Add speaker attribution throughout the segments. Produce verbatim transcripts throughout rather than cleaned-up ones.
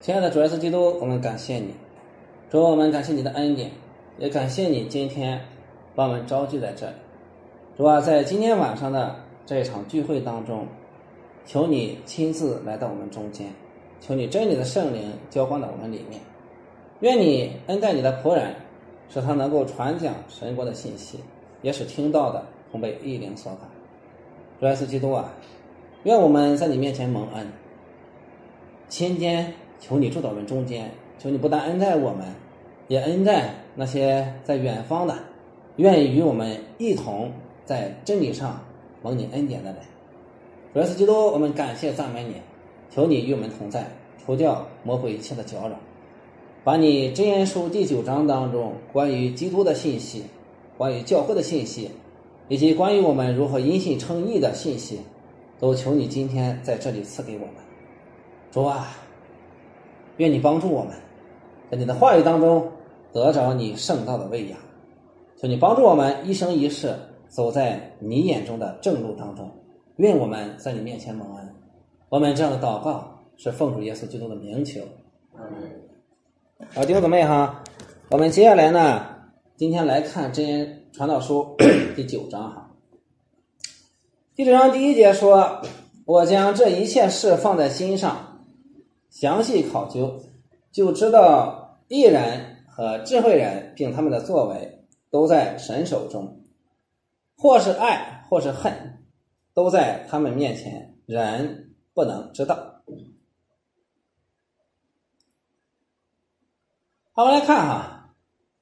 Speaker 1: 亲爱的主耶稣基督，我们感谢你，主，我们感谢你的恩典，也感谢你今天把我们召集在这里。主啊，在今天晚上的这一场聚会当中，求你亲自来到我们中间，求你真理的圣灵浇灌到我们里面，愿你恩待你的仆人，使他能够传讲神国的信息，也使听到的同被异灵所感。主耶稣基督啊，愿我们在你面前蒙恩，今天求你住到我们中间，求你不但恩待我们，也恩待那些在远方的愿意与我们一同在真理上蒙你恩典的人。主耶稣基督，我们感谢赞美你，求你与我们同在，除掉魔鬼一切的搅扰，把你箴言书第九章当中关于基督的信息，关于教会的信息，以及关于我们如何因信称义的信息，都求你今天在这里赐给我们。主啊，愿你帮助我们在你的话语当中得着你圣道的喂养，求你帮助我们一生一世走在你眼中的正路当中，愿我们在你面前蒙恩。我们这样的祷告是奉主耶稣基督的名求。好，弟兄姊妹哈，我们接下来呢，今天来看箴言传道书第九章哈。第九章第一节说，我将这一切事放在心上，详细考究，就知道义人和智慧人并他们的作为都在神手中，或是爱或是恨，都在他们面前，人不能知道。好，我们来看哈，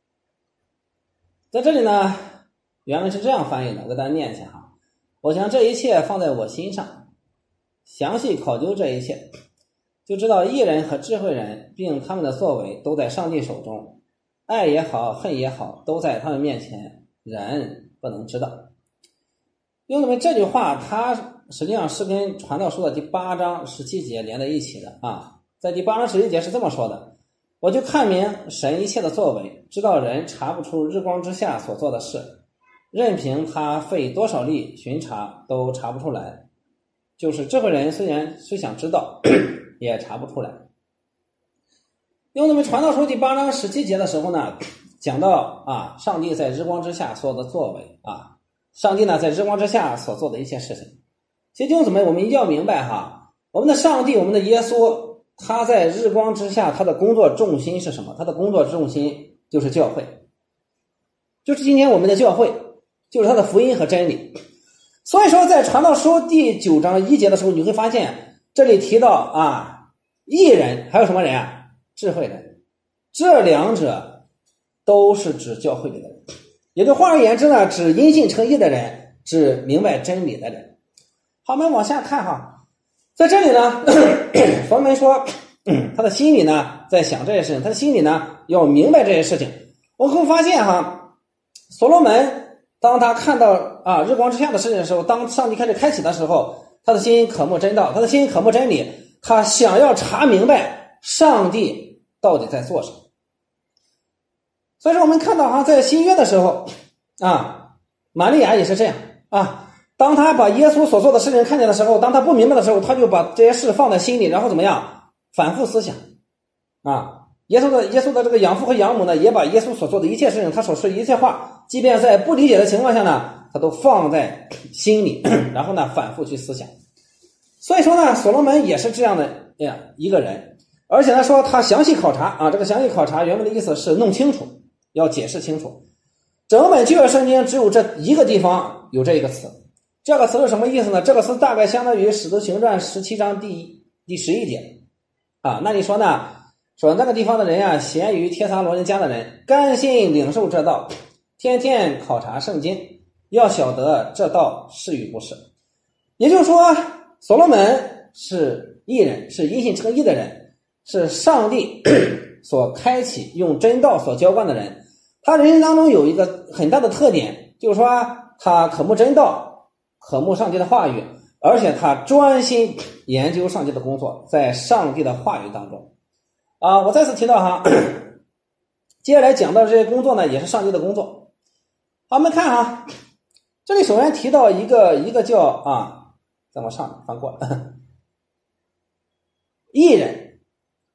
Speaker 1: 在这里呢，原文是这样翻译的，我给大家念一下哈。我将这一切放在我心上，详细考究这一切，就知道义人和智慧人并他们的作为都在上帝手中，爱也好恨也好，都在他们面前，人不能知道。因为这句话它实际上是跟传道书的第八章十七节连在一起的啊。在第八章十七节是这么说的，我就看明神一切的作为，知道人查不出日光之下所做的事，任凭他费多少力巡查都查不出来，就是智慧人虽然虽想知道也查不出来。因为我们传道书第八章十七节的时候呢，讲到啊，上帝在日光之下所有的作为啊，上帝呢在日光之下所做的一切事情。其实弟兄姊妹，我们一定要明白哈，我们的上帝，我们的耶稣，他在日光之下，他的工作重心是什么？他的工作重心就是教会，就是今天我们的教会，就是他的福音和真理。所以说在传道书第九章一节的时候，你会发现这里提到啊，义人还有什么人啊？智慧人，这两者都是指教会里的人，也就换而言之呢，指因信称义的人，指明白真理的人。好，我们往下看哈，在这里呢，所罗门说他的心里呢在想这些事情，他的心里呢要明白这些事情。我会发现哈，所罗门当他看到啊日光之下的事情的时候，当上帝开始开启的时候，他的心渴慕真道，他的心渴慕真理，他想要查明白上帝到底在做什么。所以说我们看到哈，在新约的时候啊，玛利亚也是这样啊，当他把耶稣所做的事情看见的时候，当他不明白的时候，他就把这些事放在心里，然后怎么样反复思想啊。耶稣的耶稣的这个养父和养母呢，也把耶稣所做的一切事情，他所说的一切话，即便在不理解的情况下呢，他都放在心里，然后呢反复去思想。所以说呢，所罗门也是这样的呀一个人，而且呢说他详细考察啊，这个详细考察原文的意思是弄清楚，要解释清楚。整本旧约圣经只有这一个地方有这一个词，这个词是什么意思呢？这个词大概相当于使徒行传十七章第一第十一节啊。那你说呢？说那个地方的人啊，咸于帖撒罗尼迦的人，甘心领受这道，天天考察圣经，要晓得这道是与不是。也就是说，所罗门是义人，是因信称义的人，是上帝所开启用真道所浇灌的人。他人生当中有一个很大的特点，就是说他渴慕真道，渴慕上帝的话语，而且他专心研究上帝的工作，在上帝的话语当中啊，我再次提到哈，接下来讲到这些工作呢，也是上帝的工作。好，我们看哈，这里首先提到一个一个叫啊，再往上翻过来，义人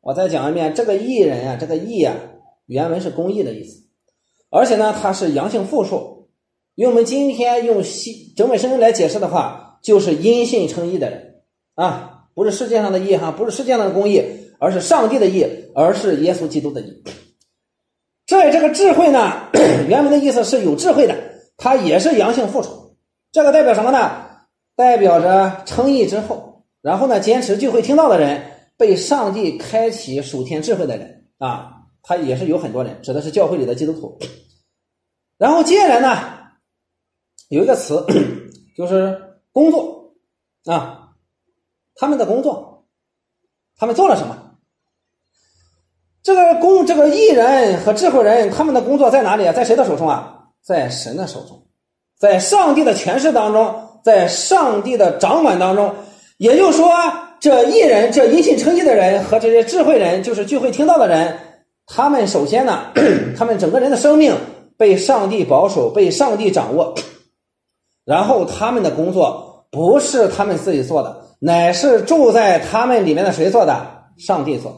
Speaker 1: 我再讲一遍，这个义人啊，这个义啊，原文是公义的意思，而且呢，它是阳性复数。用我们今天用整本圣经来解释的话，就是因信称义的人啊，不是世界上的义哈，不是世界上的公义，而是上帝的义，而是耶稣基督的义。这这个智慧呢，原文的意思是有智慧的，它也是阳性复数。这个代表什么呢？代表着称义之后，然后呢，坚持聚会听到的人，被上帝开启属天智慧的人啊，他也是有很多人，指的是教会里的基督徒。然后接下来呢，有一个词就是工作啊，他们的工作，他们做了什么？这个工这个义人和智慧人，他们的工作在哪里啊？在谁的手中啊？在神的手中，在上帝的权势当中，在上帝的掌管当中。也就是说，这义人，这因信称义的人和这些智慧人，就是聚会听到的人，他们首先呢，他们整个人的生命被上帝保守，被上帝掌握，然后他们的工作不是他们自己做的，乃是住在他们里面的谁做的？上帝做的。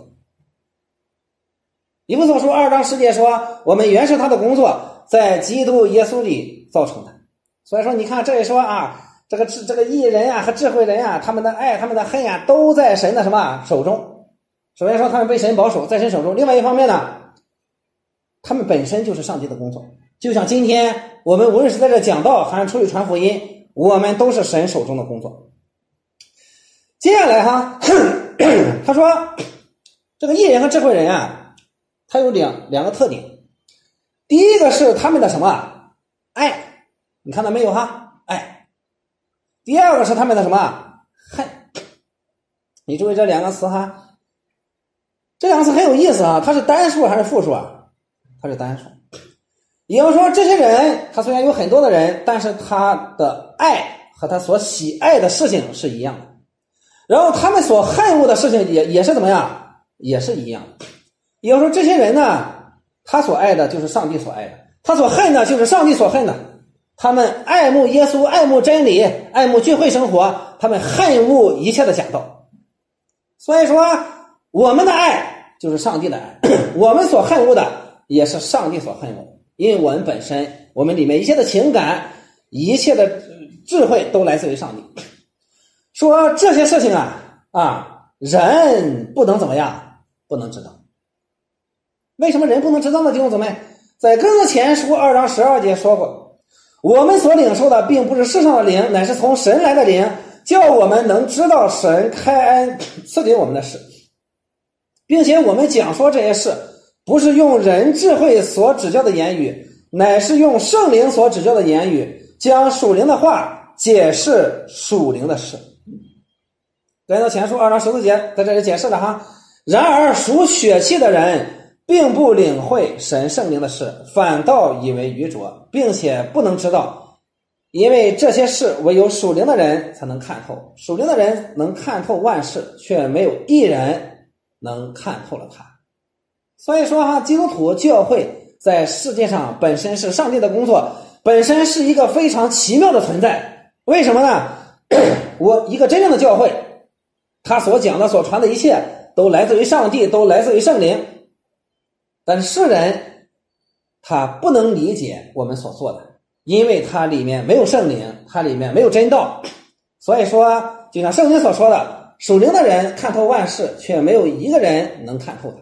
Speaker 1: 以弗所书二章十节说，我们原是他的工作，在基督耶稣里造成的。所以说你看，这里说啊，这个这个义人啊和智慧人啊，他们的爱他们的恨啊，都在神的什么手中。首先说他们被神保守，在神手中。另外一方面呢，他们本身就是上帝的工作。就像今天我们无论是在这讲道还是出去传福音，我们都是神手中的工作。接下来哈，他说这个义人和智慧人啊，他有两两个特点。第一个是他们的什么爱，你看到没有哈？爱。第二个是他们的什么恨。你注意这两个词哈，这两个词很有意思啊，它是单数还是复数啊？它是单数。也就是说，这些人他虽然有很多的人，但是他的爱和他所喜爱的事情是一样的，然后他们所恨恶的事情也也是怎么样，也是一样的。也就是说，这些人呢，他所爱的就是上帝所爱的，他所恨的就是上帝所恨的。他们爱慕耶稣，爱慕真理，爱慕聚会生活，他们恨恶一切的假道。所以说，我们的爱就是上帝的爱，我们所恨恶的也是上帝所恨恶的，因为我们本身，我们里面一切的情感，一切的智慧都来自于上帝。说这些事情啊啊，人不能怎么样，不能知道。为什么人不能知道呢？弟兄姊妹，在哥林多前书二章十二节说过，我们所领受的并不是世上的灵，乃是从神来的灵，叫我们能知道神开恩赐给我们的事，并且我们讲说这些事，不是用人智慧所指教的言语，乃是用圣灵所指教的言语，将属灵的话解释属灵的事。哥林多前书二章十四节在这里解释了哈。然而属血气的人并不领会神圣灵的事，反倒以为愚拙，并且不能知道，因为这些事唯有属灵的人才能看透。属灵的人能看透万事，却没有一人能看透了他。所以说哈，基督徒教会在世界上本身是上帝的工作，本身是一个非常奇妙的存在。为什么呢？我一个真正的教会，他所讲的所传的一切都来自于上帝，都来自于圣灵。但是世人他不能理解我们所做的，因为它里面没有圣灵，它里面没有真道。所以说就像圣经所说的，属灵的人看透万事，却没有一个人能看透它。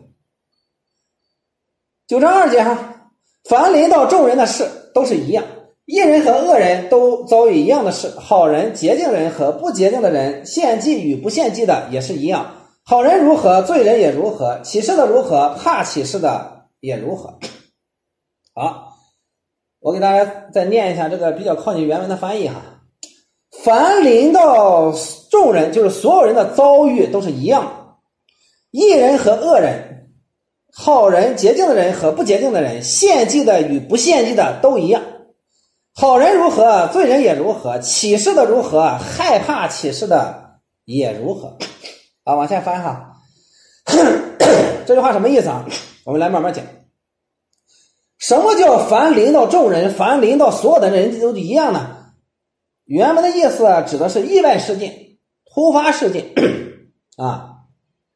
Speaker 1: 九章二节哈，凡临到众人的事都是一样，义人和恶人都遭遇一样的事，好人洁净人和不洁净的人，献祭与不献祭的也是一样。好人如何，罪人也如何，起誓的如何，怕起誓的也如何。好，我给大家再念一下这个比较靠近原文的翻译哈。凡临到众人，就是所有人的遭遇都是一样的，义人和恶人，好人洁净的人和不洁净的人，献祭的与不献祭的都一样。好人如何，罪人也如何，起誓的如何，害怕起誓的也如何。好，往下翻哈。这句话什么意思啊？我们来慢慢讲。什么叫凡临到众人，凡临到所有的人都一样呢？原文的意思啊，指的是意外事件、突发事件啊。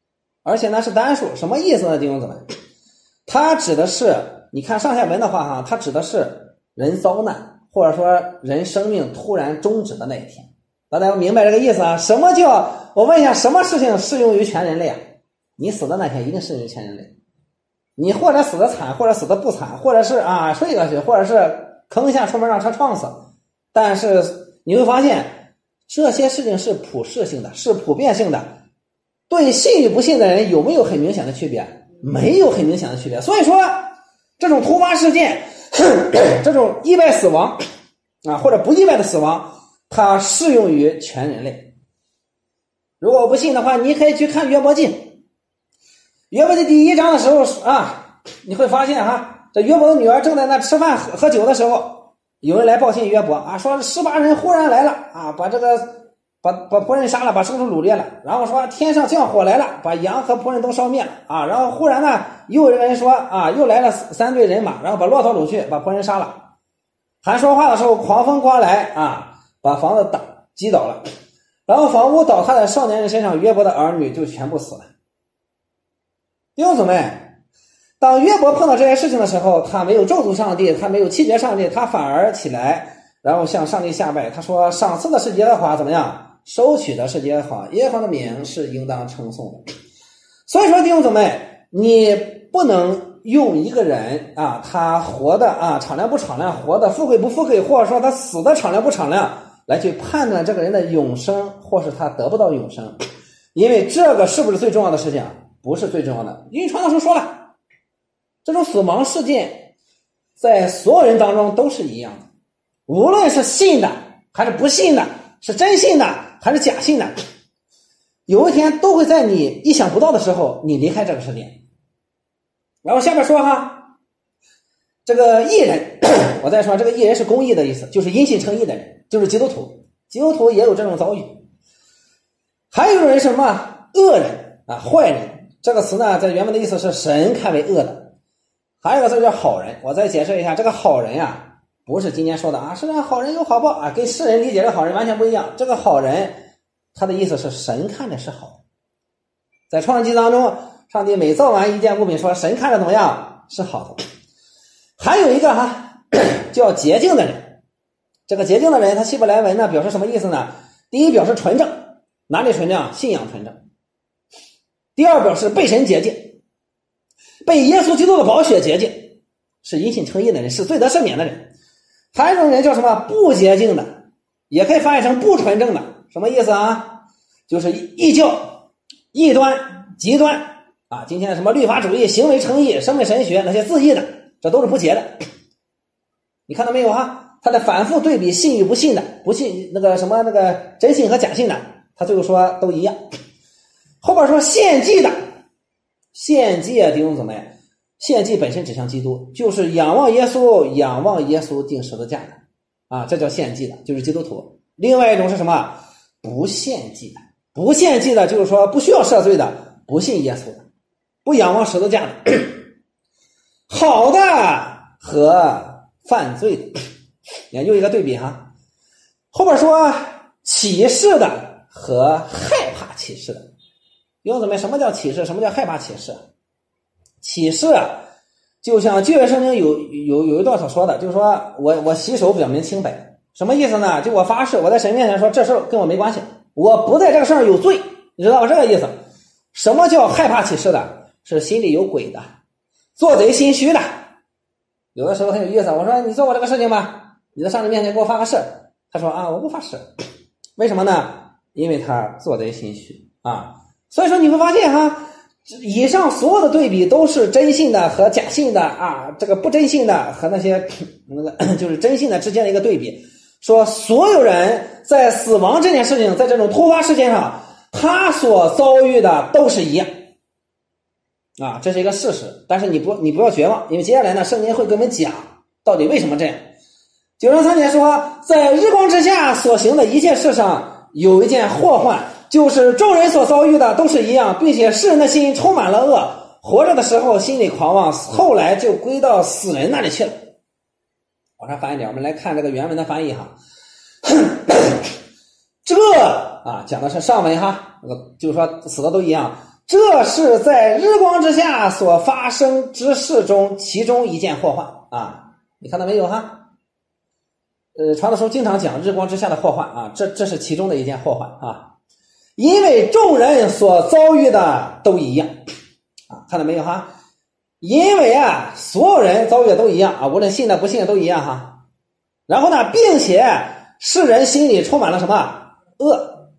Speaker 1: 而且呢是单数，什么意思呢？弟兄姊妹，它指的是，你看上下文的话哈，它指的是人遭难，或者说人生命突然终止的那一天。大家明白这个意思啊？什么叫，我问一下，什么事情适用于全人类啊？你死的那天一定适用于全人类。你或者死的惨，或者死的不惨，或者是啊睡过去，或者是坑下出门让车撞死，但是你会发现这些事情是普世性的，是普遍性的，对信与不信的人有没有很明显的区别？没有很明显的区别。所以说这种突发事件这种意外死亡啊，或者不意外的死亡，它适用于全人类。如果我不信的话，你可以去看约伯记。约伯记第一章的时候啊，你会发现哈，这约伯的女儿正在那吃饭喝喝酒的时候，有人来报信约伯啊，说十八人忽然来了啊，把这个把把仆人杀了，把牲畜掳掠了，然后说天上降火来了，把羊和仆人都烧灭了啊，然后忽然呢又有人说啊，又来了三队人马，然后把骆驼掳去，把仆人杀了。还说话的时候，狂风刮来啊，把房子打击倒了，然后房屋倒塌在少年人身上，约伯的儿女就全部死了。弟兄姊妹，当约伯碰到这些事情的时候，他没有咒诅上帝，他没有弃绝上帝，他反而起来然后向上帝下拜。他说赏赐的是耶和华，怎么样？收取的是耶和华，耶和华的名是应当称颂的。所以说弟兄姊妹，你不能用一个人啊，他活的啊敞亮不敞亮，活的富贵不富贵，或者说他死的敞亮不敞亮，来去判断这个人的永生或是他得不到永生。因为这个是不是最重要的事情？不是最重要的。因为传道书说了，这种死亡事件在所有人当中都是一样的，无论是信的还是不信的，是真信的还是假信的，有一天都会在你意想不到的时候你离开这个世界。然后下面说哈，这个义人我再说，这个义人是公义的意思，就是因信称义的人，就是基督徒。基督徒也有这种遭遇。还有一种人是什么？恶人啊，坏人。这个词呢，在原文的意思是神看为恶的。还有一个字叫好人，我再解释一下，这个好人啊，不是今天说的啊，是让好人有好报啊，跟世人理解的好人完全不一样。这个好人，他的意思是神看着是好的。在创世纪当中，上帝每造完一件物品，说神看着怎么样？是好的。还有一个哈，叫洁净的人。这个洁净的人，他希伯来文呢，表示什么意思呢？第一表示纯正，哪里纯正？信仰纯正。第二表示被神洁净，被耶稣基督的宝血洁净，是因信称义的人，是罪得赦免的人。还有一种人叫什么？不洁净的，也可以翻译成不纯正的。什么意思啊？就是异教、异端、极端啊！今天的什么律法主义、行为称义、生命神学，那些自义的，这都是不洁的。你看到没有哈？他在反复对比信与不信的，不信那个什么那个真信和假信的，他最后说都一样。后边说献祭的，献祭啊，弟兄姊妹，献祭本身指向基督，就是仰望耶稣，仰望耶稣钉十字架的啊，这叫献祭的，就是基督徒。另外一种是什么？不献祭的，不献祭的就是说不需要赦罪的，不信耶稣的，不仰望十字架的。好的和犯罪的，研究一个对比哈。后边说启示的和害怕启示的。弟兄姊妹，什么叫启示？什么叫害怕启示？启示就像旧约圣经有有有一段所说的，就是说我我洗手表明清白，什么意思呢？就我发誓，我在神面前说这事跟我没关系，我不在这个事上有罪，你知道吧？这个意思。什么叫害怕启示的？是心里有鬼的，做贼心虚的。有的时候很有意思，我说你做过这个事情吗？你在上帝面前给我发个誓，他说啊，我不发誓。为什么呢？因为他做贼心虚啊。所以说你会发现哈，以上所有的对比都是真信的和假信的啊，这个不真信的和那些那个就是真信的之间的一个对比，说所有人在死亡这件事情，在这种突发事件上，他所遭遇的都是一样啊，这是一个事实。但是你不你不要绝望，因为接下来呢，圣经会给我们讲到底为什么这样。九章三节说，在日光之下所行的一切事上，有一件祸患，就是众人所遭遇的都是一样，并且世人的心充满了恶，活着的时候心里狂妄，后来就归到死人那里去了。往上翻一点，我们来看这个原文的翻译哈。这啊讲的是上文哈，那个就是说死的都一样。 这是在日光之下所发生之事中其中一件祸患啊！你看到没有哈？呃，传道书经常讲日光之下的祸患啊，这这是其中的一件祸患啊。因为众人所遭遇的都一样啊，看到没有哈？因为啊，所有人遭遇的都一样啊，无论信的不信的都一样哈。然后呢，并且世人心里充满了什么？恶。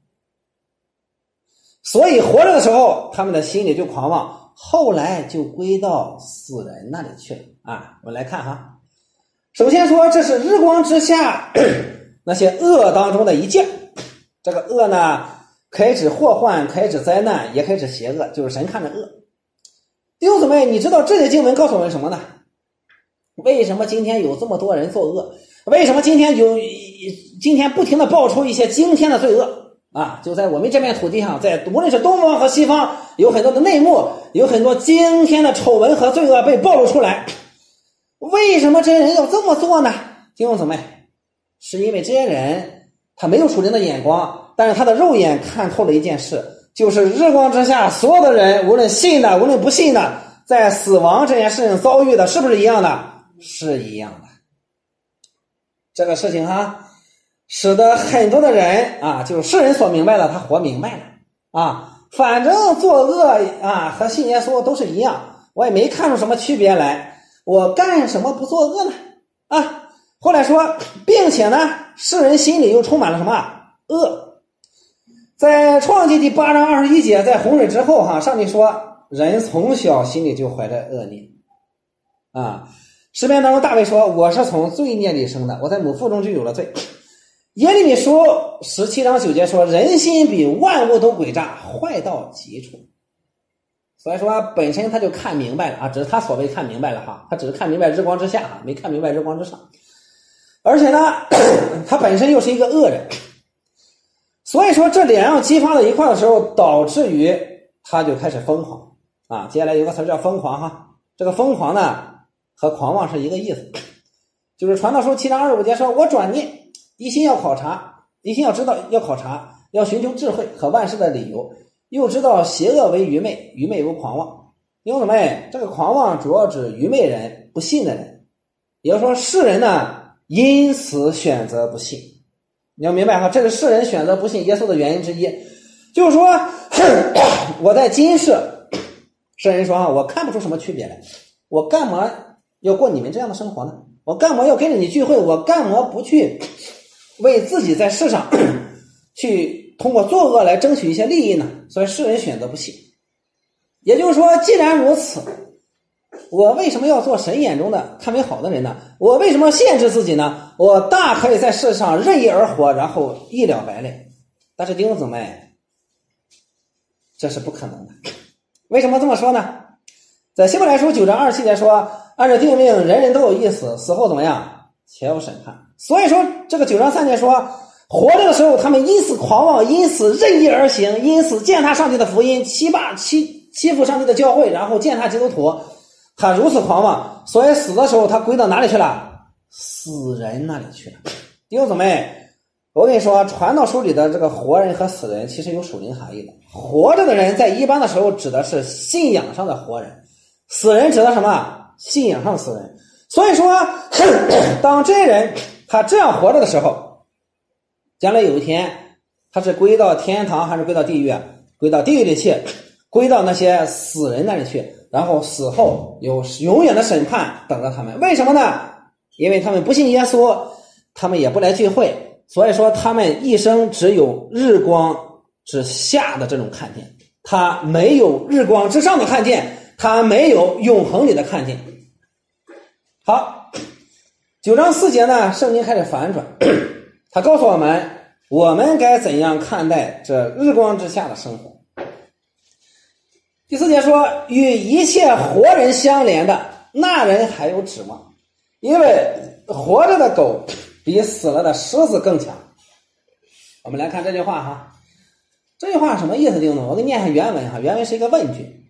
Speaker 1: 所以活着的时候，他们的心里就狂妄，后来就归到死人那里去了啊。我们来看哈，首先说这是日光之下那些恶当中的一件，这个恶呢，可以指祸患，可以指灾难，也可以指邪恶，就是神看着恶。弟兄姊妹，你知道这些经文告诉我们什么呢？为什么今天有这么多人作恶？为什么今天有今天不停的爆出一些惊天的罪恶啊？就在我们这片土地上，在无论是东方和西方，有很多的内幕，有很多惊天的丑闻和罪恶被暴露出来。为什么这些人要这么做呢？弟兄姊妹，是因为这些人他没有属灵的眼光，但是他的肉眼看透了一件事，就是日光之下所有的人，无论信的无论不信的，在死亡这件事情遭遇的是不是一样的？是一样的。这个事情哈，使得很多的人啊，就是世人所明白的，他活明白了啊。反正作恶啊和信耶稣都是一样，我也没看出什么区别来，我干什么不作恶呢？啊，后来说，并且呢，世人心里又充满了什么恶？在创世记第八章二十一节，在洪水之后哈，上帝说，人从小心里就怀着恶念啊。诗篇当中大卫说，我是从罪孽里生的，我在母腹中就有了罪。耶利米书十七章九节说，人心比万物都诡诈，坏到极处。所以说本身他就看明白了啊，只是他所谓看明白了哈，他只是看明白日光之下，没看明白日光之上。而且呢，他本身又是一个恶人，所以说这两样激发到一块的时候，导致于他就开始疯狂啊。接下来有个词叫疯狂哈，这个疯狂呢和狂妄是一个意思，就是传道书七章二十五节说，我转念一心要考察，一心要知道，要考察，要寻求智慧和万事的理由，又知道邪恶为愚昧，愚昧为狂妄。弟兄姊妹，这个狂妄主要指愚昧人，不信的人，也就是说世人呢因此选择不信。你要明白哈，这是世人选择不信耶稣的原因之一。就是说我在今世，世人说哈，我看不出什么区别来，我干嘛要过你们这样的生活呢？我干嘛要跟着你聚会？我干嘛不去为自己在世上去通过作恶来争取一些利益呢？所以世人选择不信。也就是说，既然如此，我为什么要做神眼中的看为好的人呢？我为什么要限制自己呢？我大可以在世上任意而活，然后一了百了。但是弟兄姊妹，这是不可能的。为什么这么说呢？在希伯来书九章二十七节说，按照定命，人人都有一死，死后怎么样？且有审判。所以说这个九章三节说，活着的时候他们因此狂妄，因此任意而行，因此践踏上帝的福音，欺霸欺欺负上帝的教会，然后践踏基督徒。他如此狂妄，所以死的时候他归到哪里去了？死人那里去了。弟兄姊妹，我跟你说，传道书里的这个活人和死人其实有属灵含义的。活着的人在一般的时候指的是信仰上的活人，死人指的什么？信仰上的死人。所以说当这些人他这样活着的时候，将来有一天他是归到天堂还是归到地狱啊？归到地狱里去，归到那些死人那里去，然后死后有永远的审判等着他们。为什么呢？因为他们不信耶稣，他们也不来聚会，所以说他们一生只有日光之下的这种看见，他没有日光之上的看见，他没有永恒里的看见。好，九章四节呢，圣经开始反转，他告诉我们我们该怎样看待这日光之下的生活。第四节说，与一切活人相连的那人还有指望，因为活着的狗比死了的狮子更强。我们来看这句话哈，这句话什么意思？弟兄们，我给你念一下原文哈，原文是一个问句，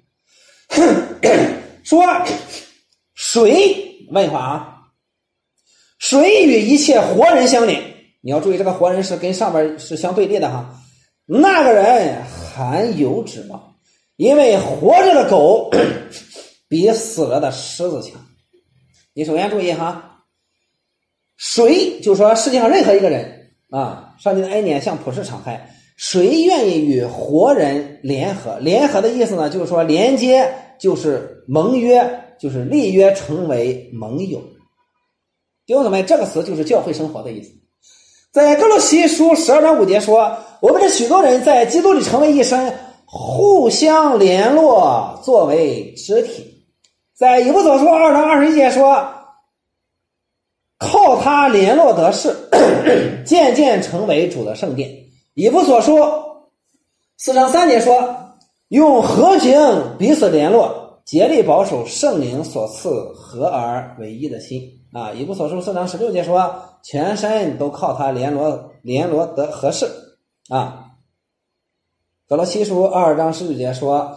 Speaker 1: 说谁，问话啊，谁与一切活人相连？你要注意，这个活人是跟上边是相对立的哈。那个人还有指望， 因为活着的狗比死了的狮子强。你首先注意哈，谁就说世界上任何一个人啊，上帝的恩典向普世敞开，谁愿意与活人联合？联合的意思呢，就是说连接，就是盟约，就是立约，成为盟友。弟兄姊妹，这个词就是教会生活的意思。在哥罗西书十二章五节说，我们这许多人在基督里成为一身，互相联络，作为肢体。在以弗所书二章二十一节说，靠他联络得势，渐渐成为主的圣殿。以弗所书四章三节说，用和平彼此联络，竭力保守圣灵所赐合而为一的心啊。以弗所书四章十六节说，全身都靠他联络联络得合适啊。哥罗西书二章十九节说，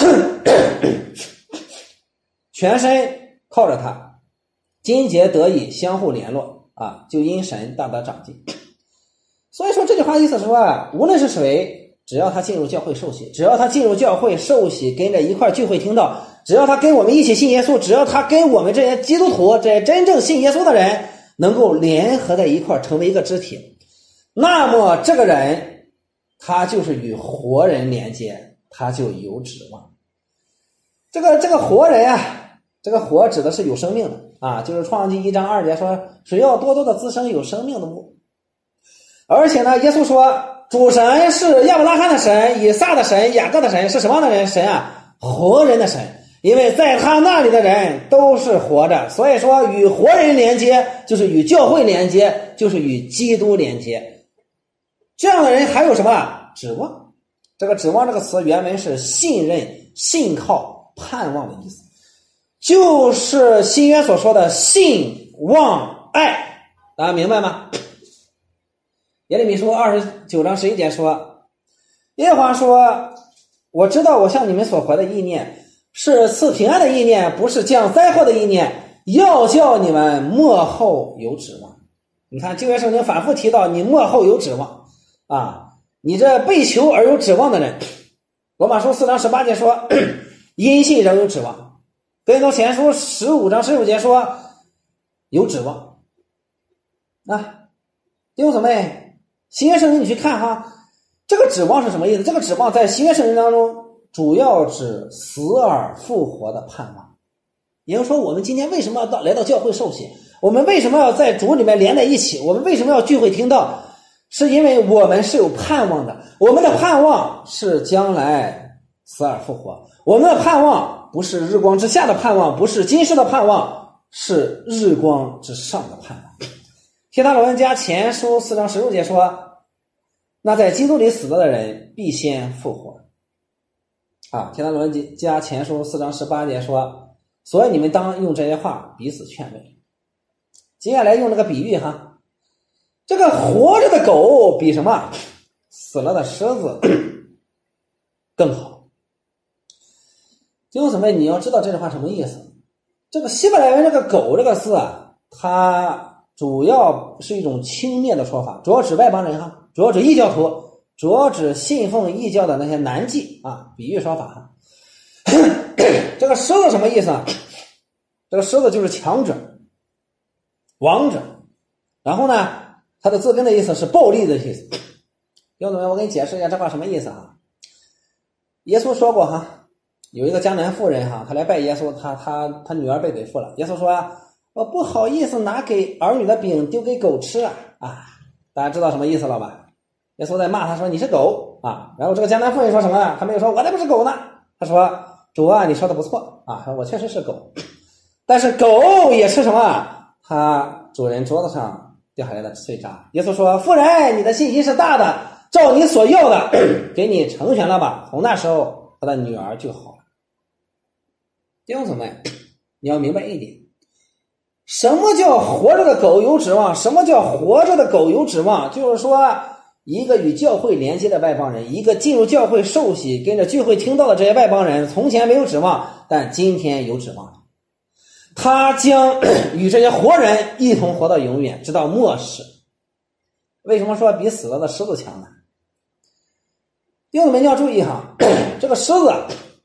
Speaker 1: 全身靠着他，筋节得以相互联络啊，就因神大大长进。所以说这句话的意思是说啊，无论是谁，只要他进入教会受洗，只要他进入教会受洗，跟着一块聚会听到，只要他跟我们一起信耶稣，只要他跟我们这些基督徒，这些真正信耶稣的人能够联合在一块成为一个肢体，那么这个人他就是与活人连接，他就有指望。这个这个活人啊，这个活指的是有生命的啊，就是创世记一章二节说，水要多多的滋生有生命的物。而且呢，耶稣说主神是亚伯拉罕的神，以撒的神，雅各的神，是什么样的人神啊？活人的神，因为在他那里的人都是活着，所以说与活人连接就是与教会连接，就是与基督连接。这样的人还有什么指望？这个指望这个词原文是信任、信靠、盼望的意思，就是新约所说的信望爱，大家明白吗？耶利米书二十九章十一节说，耶和华说，我知道我向你们所怀的意念是赐平安的意念，不是降灾祸的意念，要叫你们末后有指望。你看旧约圣经反复提到你末后有指望啊，你这被求而有指望的人。罗马书四章十八节说，因信仍有指望。哥林多前书十五章十五节说，有指望啊。弟兄姊妹，新约圣经你去看哈，这个指望是什么意思？这个指望在新约圣经当中主要指死而复活的盼望。也就是说，我们今天为什么要到来到教会受洗？我们为什么要在主里面连在一起？我们为什么要聚会听道？是因为我们是有盼望的，我们的盼望是将来死而复活，我们的盼望不是日光之下的盼望，不是今世的盼望，是日光之上的盼望。帖撒罗尼迦前书四章十六节说，那在基督里死了的人必先复活啊。帖撒罗尼迦前书四章十八节说，所以你们当用这些话彼此劝慰。接下来用这个比喻哈，这个活着的狗比什么死了的狮子更好。弟兄姊妹，你要知道这句话什么意思？这个希伯来文这个狗这个字啊，它主要是一种轻蔑的说法，主要指外邦人哈，主要指异教徒，主要指信奉异教的那些男妓啊，比喻说法哈。这个狮子什么意思啊？这个狮子就是强者、王者，然后呢，它的字根的意思是暴力的意思。弟兄姊妹，我给你解释一下这话什么意思啊？耶稣说过哈，有一个迦南妇人哈，她来拜耶稣，她她她女儿被鬼附了，耶稣说，我不好意思拿给儿女的饼丢给狗吃啊啊！大家知道什么意思了吧？耶稣在骂他说你是狗啊，然后这个迦南妇人说什么呢？他没有说我才不是狗呢，他说主啊，你说的不错啊，说我确实是狗，但是狗也吃什么？他主人桌子上掉下来的碎渣。耶稣说，妇人，你的信心是大的，照你所要的给你成全了吧。从那时候他的女儿就好了。弟兄姊妹，你要明白一点，什么叫活着的狗有指望？什么叫活着的狗有指望？就是说，一个与教会连接的外邦人，一个进入教会受洗跟着聚会听到的这些外邦人，从前没有指望，但今天有指望，他将与这些活人一同活到永远，直到末世。为什么说比死了的狮子强呢？弟兄们要注意哈，这个狮子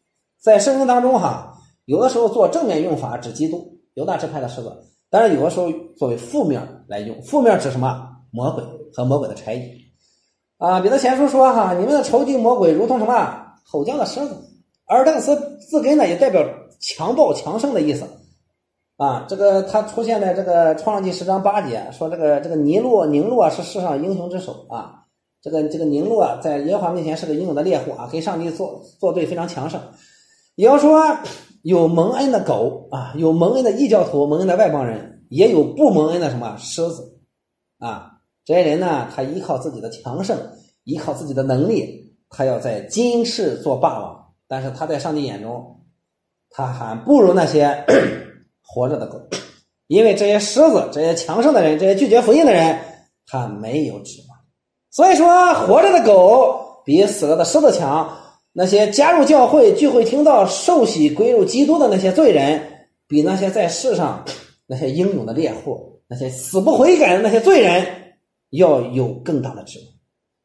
Speaker 1: 在圣经当中哈，有的时候做正面用法指基督犹大支派的狮子，但是有的时候作为负面来用，负面指什么？魔鬼和魔鬼的差役啊。彼得前书说哈，你们的仇敌魔鬼如同什么？吼叫的狮子。而这个词字根呢，也代表强暴强盛的意思啊。这个它出现在这个创世纪十章八节，说这个这个尼禄宁禄啊是世上英雄之首啊。这个这个宁禄啊，在耶和华面前是个英勇的猎户啊，跟上帝作作对非常强盛。也要说有蒙恩的狗啊，有蒙恩的异教徒，蒙恩的外邦人，也有不蒙恩的什么狮子啊。这些人呢，他依靠自己的强盛，依靠自己的能力，他要在今世做霸王。但是他在上帝眼中，他还不如那些活着的狗，因为这些狮子，这些强盛的人，这些拒绝福音的人，他没有指望。所以说，活着的狗比死了的狮子强。那些加入教会、聚会听到、受洗归入基督的那些罪人，比那些在世上那些英勇的猎户、那些死不悔改的那些罪人要有更大的指望。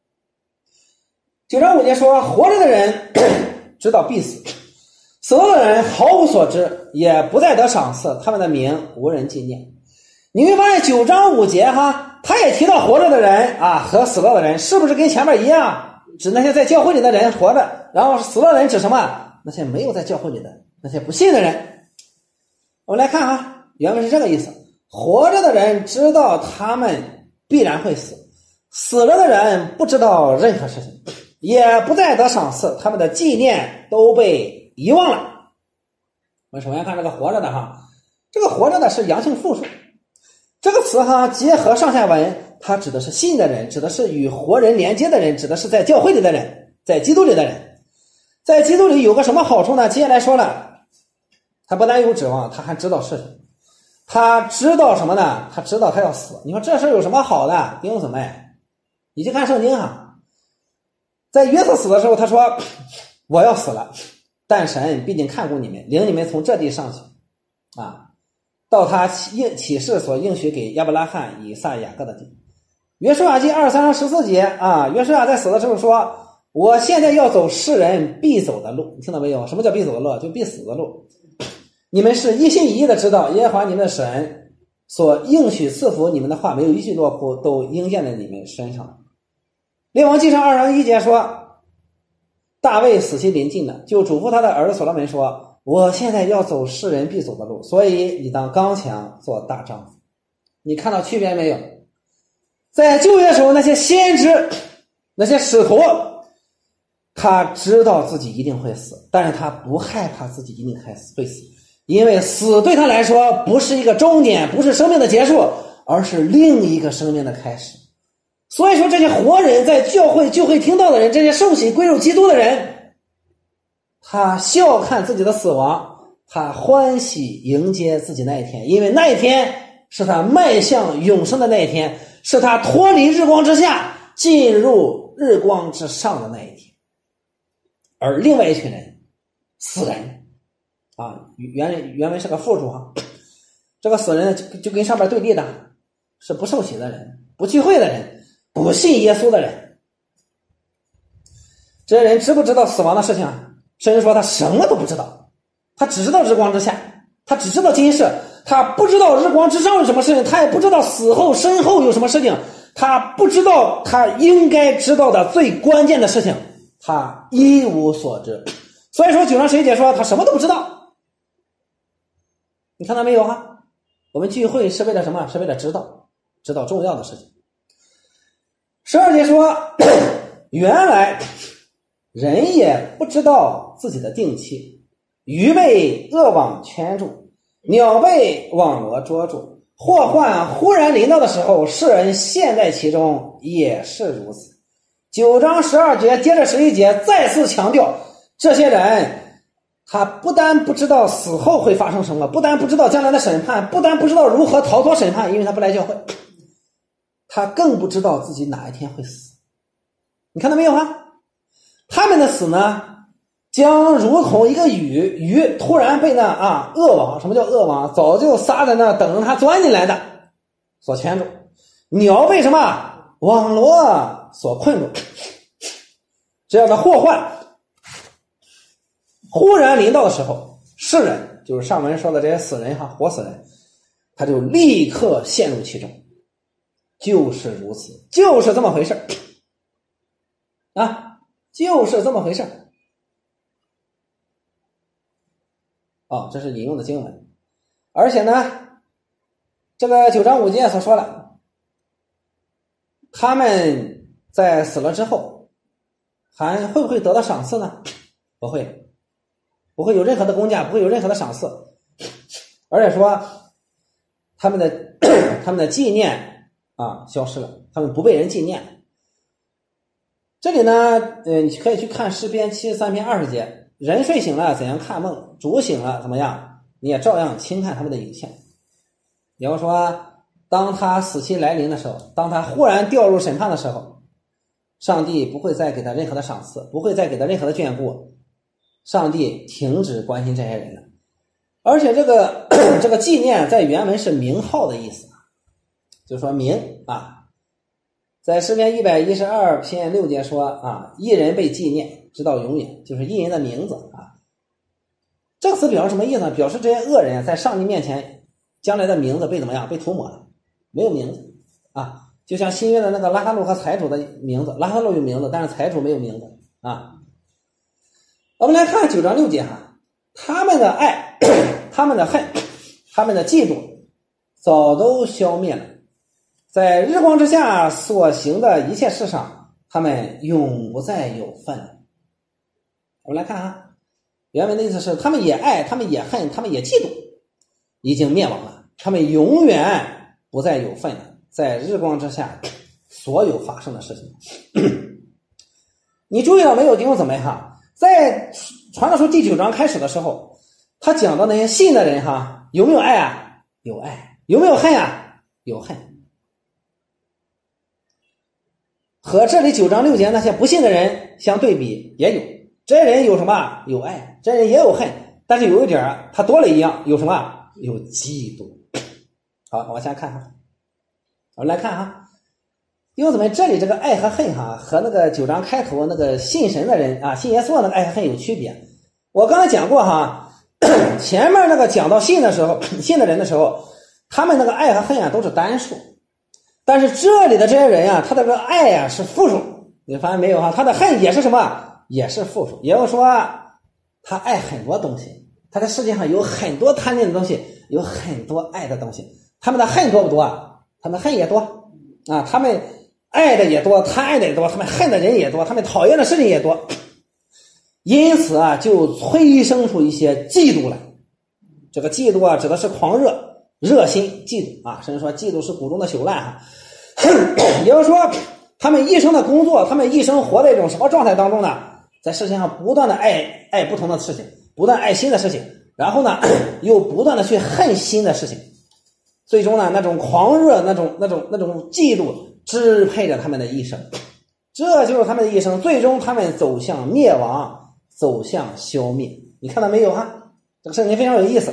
Speaker 1: 九章五节说，活着的人知道必死，死了的人毫无所知，也不再得赏赐，他们的名无人纪念。你会发现九章五节哈，他也提到活着的人啊和死了的人，是不是跟前面一样？指那些在教会里的人活着，然后死了的人指什么？那些没有在教会里的那些不信的人。我们来看哈，原文是这个意思：活着的人知道他们必然会死，死了的人不知道任何事情，也不再得赏赐，他们的纪念都被遗忘了。我们首先看这个活着的哈，这个活着的是阳性复数，这个词哈结合上下文，它指的是信的人，指的是与活人连接的人，指的是在教会里的人，在基督里的人。在基督里有个什么好处呢？接下来说了，他不但有指望，他还知道事情。他知道什么呢？他知道他要死。你说这事有什么好的？弟兄姊妹，你去看圣经哈，在约瑟死的时候，他说我要死了，但神必定看顾你们，领你们从这地上去啊，到他应启示所应许给亚伯拉罕、以撒、雅各的地。约书亚记二十三章十四节啊，约书亚在死的时候说，我现在要走世人必走的路。你听到没有？什么叫必走的路？就必死的路。你们是一心一意的知道耶和华你们的神所应许赐福你们的话，没有一句落空，都应验在你们身上。列王记上二章一节说，大卫死期临近了，就嘱咐他的儿子所罗门说，我现在要走世人必走的路，所以你当刚强做大丈夫。你看到区别没有？在旧约时候，那些先知、那些使徒，他知道自己一定会死，但是他不害怕自己一定会死，因为死对他来说不是一个终点，不是生命的结束，而是另一个生命的开始。所以说，这些活人，在教会聚会听到的人，这些受洗归入基督的人，他笑看自己的死亡，他欢喜迎接自己那一天，因为那一天是他迈向永生的那一天，是他脱离日光之下进入日光之上的那一天。而另外一群人，死人啊，原原文是个复数哈，这个死人就就跟上面对立的是不受洗的人，不聚会的人，不信耶稣的人。这些人知不知道死亡的事情啊？甚至说他什么都不知道，他只知道日光之下，他只知道今世，他不知道日光之上有什么事情，他也不知道死后身后有什么事情，他不知道他应该知道的最关键的事情，他一无所知。所以说九章十一节说他什么都不知道。你看到没有哈？我们聚会是为了什么？是为了知道知道重要的事情。十二节说，原来人也不知道自己的定期，鱼被恶网圈住，鸟被网罗捉住，祸患忽然临到的时候，世人陷在其中也是如此。九章十二节接着十一节再次强调，这些人他不但不知道死后会发生什么，不但不知道将来的审判，不但不知道如何逃脱审判，因为他不来教会，他更不知道自己哪一天会死。你看到没有啊？他们的死呢，将如同一个鱼，鱼突然被那啊恶网，什么叫恶网？早就撒在那等着他钻进来的，所圈住。鸟被什么网罗所困住。这样的祸患忽然临到的时候，世人就是上文说的这些死人哈，活死人，他就立刻陷入其中。就是如此，就是这么回事啊，就是这么回事哦，这是引用的经文。而且呢，这个九章五节所说的，他们在死了之后还会不会得到赏赐呢？不会，不会有任何的工价，不会有任何的赏赐。而且说他们的他们的纪念啊消失了，他们不被人纪念。这里呢呃，你可以去看诗篇七十三篇二十节，人睡醒了怎样看梦，主醒了怎么样，你也照样轻看他们的影像。比方说当他死期来临的时候，当他忽然掉入审判的时候，上帝不会再给他任何的赏赐，不会再给他任何的眷顾，上帝停止关心这些人了。而且这个这个纪念在原文是名号的意思，就是说名啊，在诗篇一百一十二篇六节说啊，一人被纪念直到永远，就是一人的名字啊。这个词表示什么意思呢？表示这些恶人在上帝面前将来的名字被怎么样？被涂抹了，没有名字啊。就像新约的那个拉哈路和财主的名字，拉哈路有名字，但是财主没有名字啊。我们来看九章六节哈，他们的爱，他们的恨，他们的嫉妒早都消灭了，在日光之下所行的一切事上，他们永不再有份了。我们来看哈，原文的意思是他们也爱，他们也恨，他们也嫉妒，已经灭亡了，他们永远不再有份了，在日光之下所有发生的事情。你注意到没有，弟兄姊妹哈，在传道书第九章开始的时候，他讲到那些信的人哈，有没有爱啊？有爱。有没有恨啊？有恨。和这里九章六节那些不信的人相对比，也有。这些人有什么？有爱。这些人也有恨，但是有一点他多了一样，有什么？有嫉妒。好，往下看哈，我们来看哈，弟兄姊妹，这里这个爱和恨哈，和那个九章开头那个信神的人啊，信耶稣的那个爱和恨有区别。我刚才讲过哈，前面那个讲到信的时候，信的人的时候，他们那个爱和恨啊都是单数，但是这里的这些人啊，他的这个爱啊是复数，你发现没有哈？他的恨也是什么？也是复数，也就是说他爱很多东西，他在世界上有很多贪恋的东西，有很多爱的东西。他们的恨多不多？他们恨也多啊，他们爱的也多，贪爱的也多，他们恨的人也多，他们讨厌的事情也多，因此啊就催生出一些嫉妒来。这个嫉妒啊指的是狂热、热心、嫉妒啊，甚至说嫉妒是骨中的朽烂哈。也就是说他们一生的工作，他们一生活在一种什么状态当中呢？在世界上不断的爱爱不同的事情，不断爱新的事情，然后呢又不断的去恨新的事情，最终呢那种狂热，那种那种那种嫉妒支配着他们的一生，这就是他们的一生，最终他们走向灭亡，走向消灭。你看到没有哈？这个圣经非常有意思，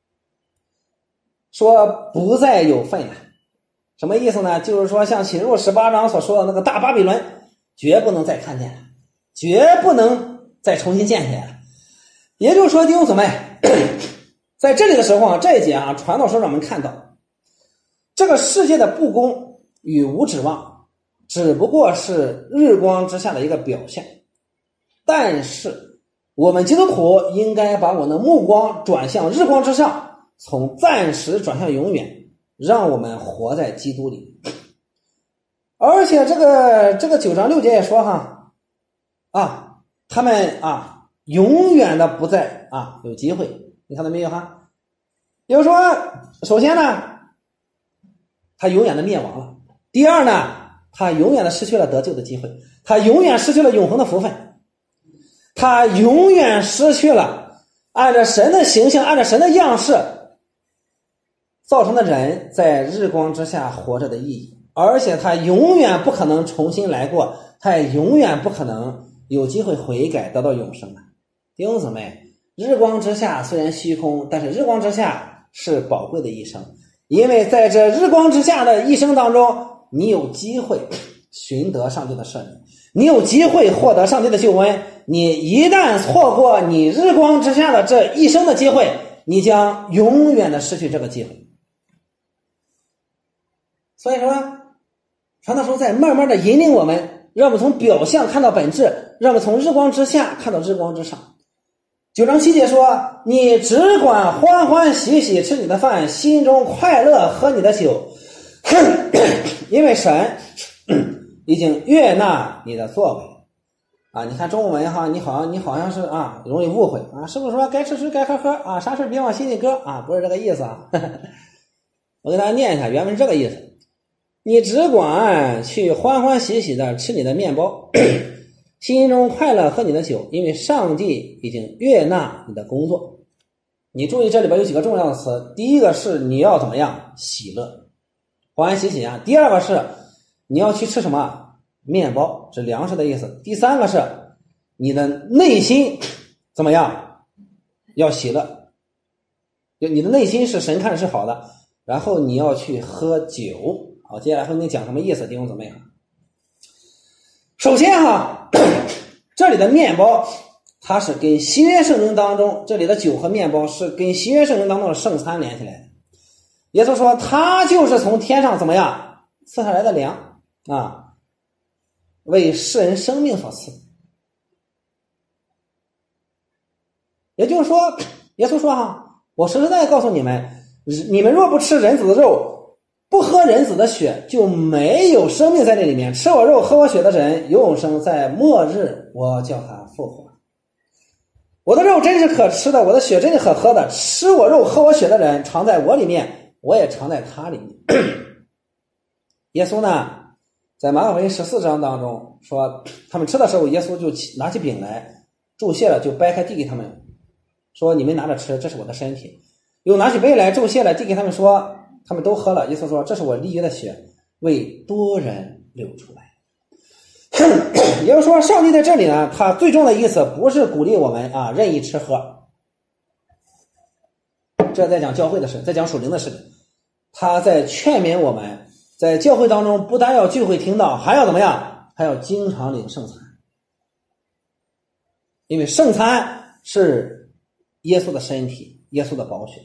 Speaker 1: 说不再有份了，什么意思呢？就是说像启示录十八章所说的那个大巴比伦绝不能再看见了，绝不能再重新建起来了。也就是说弟兄姊妹，在这里的时候啊，这一节啊传道书让我们看到这个世界的不公与无指望只不过是日光之下的一个表现，但是我们基督徒应该把我们的目光转向日光之上，从暂时转向永远，让我们活在基督里。而且这个这个九章六节也说哈啊，他们啊永远的不再啊有机会，你看到没有哈？比如说首先呢他永远的灭亡了，第二呢他永远的失去了得救的机会，他永远失去了永恒的福分，他永远失去了按照神的形象，按照神的样式造成的人在日光之下活着的意义，而且他永远不可能重新来过，他也永远不可能有机会悔改得到永生的。弟兄姊妹，日光之下虽然虚空，但是日光之下是宝贵的一生，因为在这日光之下的一生当中，你有机会寻得上帝的赦免。你有机会获得上帝的救恩，你一旦错过你日光之下的这一生的机会，你将永远的失去这个机会。所以说传道书在慢慢的引领我们，让我们从表象看到本质，让我们从日光之下看到日光之上。九章七节说，你只管欢欢喜喜吃你的饭，心中快乐喝你的酒，因为神已经悦纳你的作为。啊，你看中文哈，你好像你好像是啊容易误会啊，是不是说该吃吃该喝喝啊，啥事别往心里搁啊？不是这个意思啊。我给大家念一下，原文是这个意思：你只管去欢欢喜喜的吃你的面包，心中快乐喝你的酒，因为上帝已经悦纳你的工作。你注意这里边有几个重要的词，第一个是你要怎么样喜乐欢欢喜喜啊，第二个是你要去吃什么面包，是粮食的意思，第三个是你的内心怎么样要喜乐，就你的内心是神看着是好的，然后你要去喝酒。好，接下来会跟你讲什么意思，弟兄姊妹。首先哈，这里的面包它是跟新约圣经当中这里的酒和面包是跟新约圣经当中的圣餐连起来的。耶稣说他就是从天上怎么样赐下来的粮啊，为世人生命所赐。也就是说耶稣说哈，我实实在在告诉你们，你们若不吃人子的肉，不喝人子的血，就没有生命在这里面。吃我肉喝我血的人有永生，在末日我叫他复活。我的肉真是可吃的，我的血真是可喝的。吃我肉喝我血的人常在我里面，我也常在他里面。耶稣呢在马可福音十四章当中说，他们吃的时候，耶稣就拿起饼来祝谢了，就掰开递给他们，说你们拿着吃，这是我的身体。又拿起杯来祝谢了，递给他们说，他们都喝了。耶稣说，这是我立约的血，为多人流出来。也就是说上帝在这里呢，他最终的意思不是鼓励我们啊任意吃喝，这在讲教会的事，在讲属灵的事情。他在劝勉我们，在教会当中不但要聚会听到，还要怎么样，还要经常领圣餐。因为圣餐是耶稣的身体，耶稣的宝血，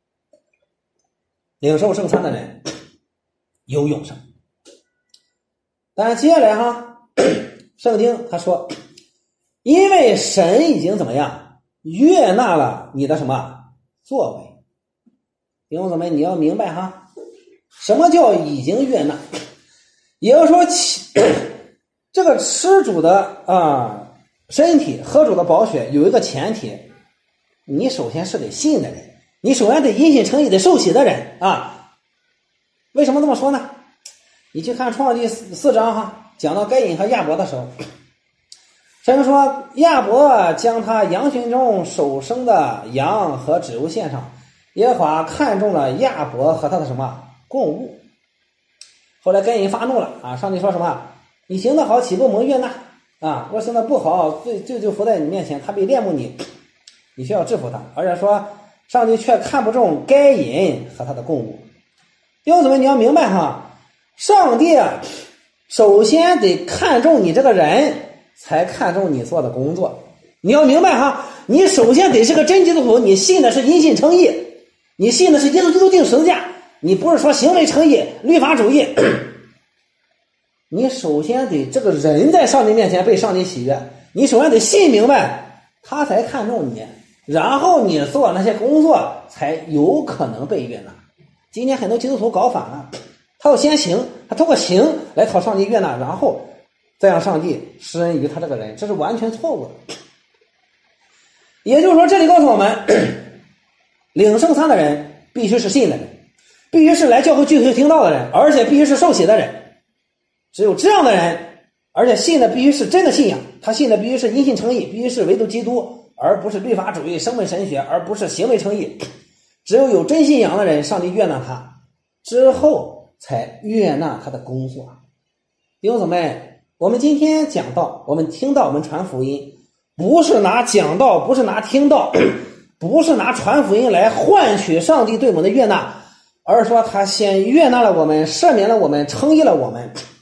Speaker 1: 领受圣餐的人有永生。当然接下来哈，圣经他说，因为神已经怎么样悦纳了你的什么作为。弟兄姊妹，你要明白哈，什么叫已经悦纳？也就是说这个吃主的啊身体喝主的宝血有一个前提，你首先是得信的人，你首先得因信称义，得受洗的人啊。为什么这么说呢？你去看创世记四章哈，讲到该隐和亚伯的时候，神说亚伯将他羊群中首生的羊和脂油献上，耶和华看中了亚伯和他的什么供物。后来该隐发怒了啊，上帝说什么，你行得好岂不蒙悦纳啊？若行得不好，罪罪就伏在你面前，他必恋慕你，你需要制服他。而且说上帝却看不中该隐和他的供物。弟兄姊妹，你要明白哈，上帝啊首先得看重你这个人，才看重你做的工作。你要明白哈，你首先得是个真基督徒，你信的是因信称义，你信的是耶稣基督定十字架，你不是说行为称义律法主义。你首先得这个人在上帝面前被上帝喜悦，你首先得信明白他才看重你，然后你做那些工作才有可能被悦纳。今天很多基督徒搞反了，他要先行，他通过行来讨上帝悦纳，然后再让上帝施恩于他这个人，这是完全错误的。也就是说这里告诉我们，领圣餐的人必须是信的人，必须是来教会聚会听到的人，而且必须是受洗的人。只有这样的人，而且信的必须是真的信仰，他信的必须是因信称义，必须是唯独基督，而不是律法主义生本神学，而不是行为称义。只有有真信仰的人，上帝悦纳他之后才悦纳他的工作。弟兄姊妹，我们今天讲道，我们听到，我们传福音，不是拿讲道，不是拿听到，不是拿传福音来换取上帝对我们的悦纳，而是说他先悦纳了我们，赦免了我们，称义了我们，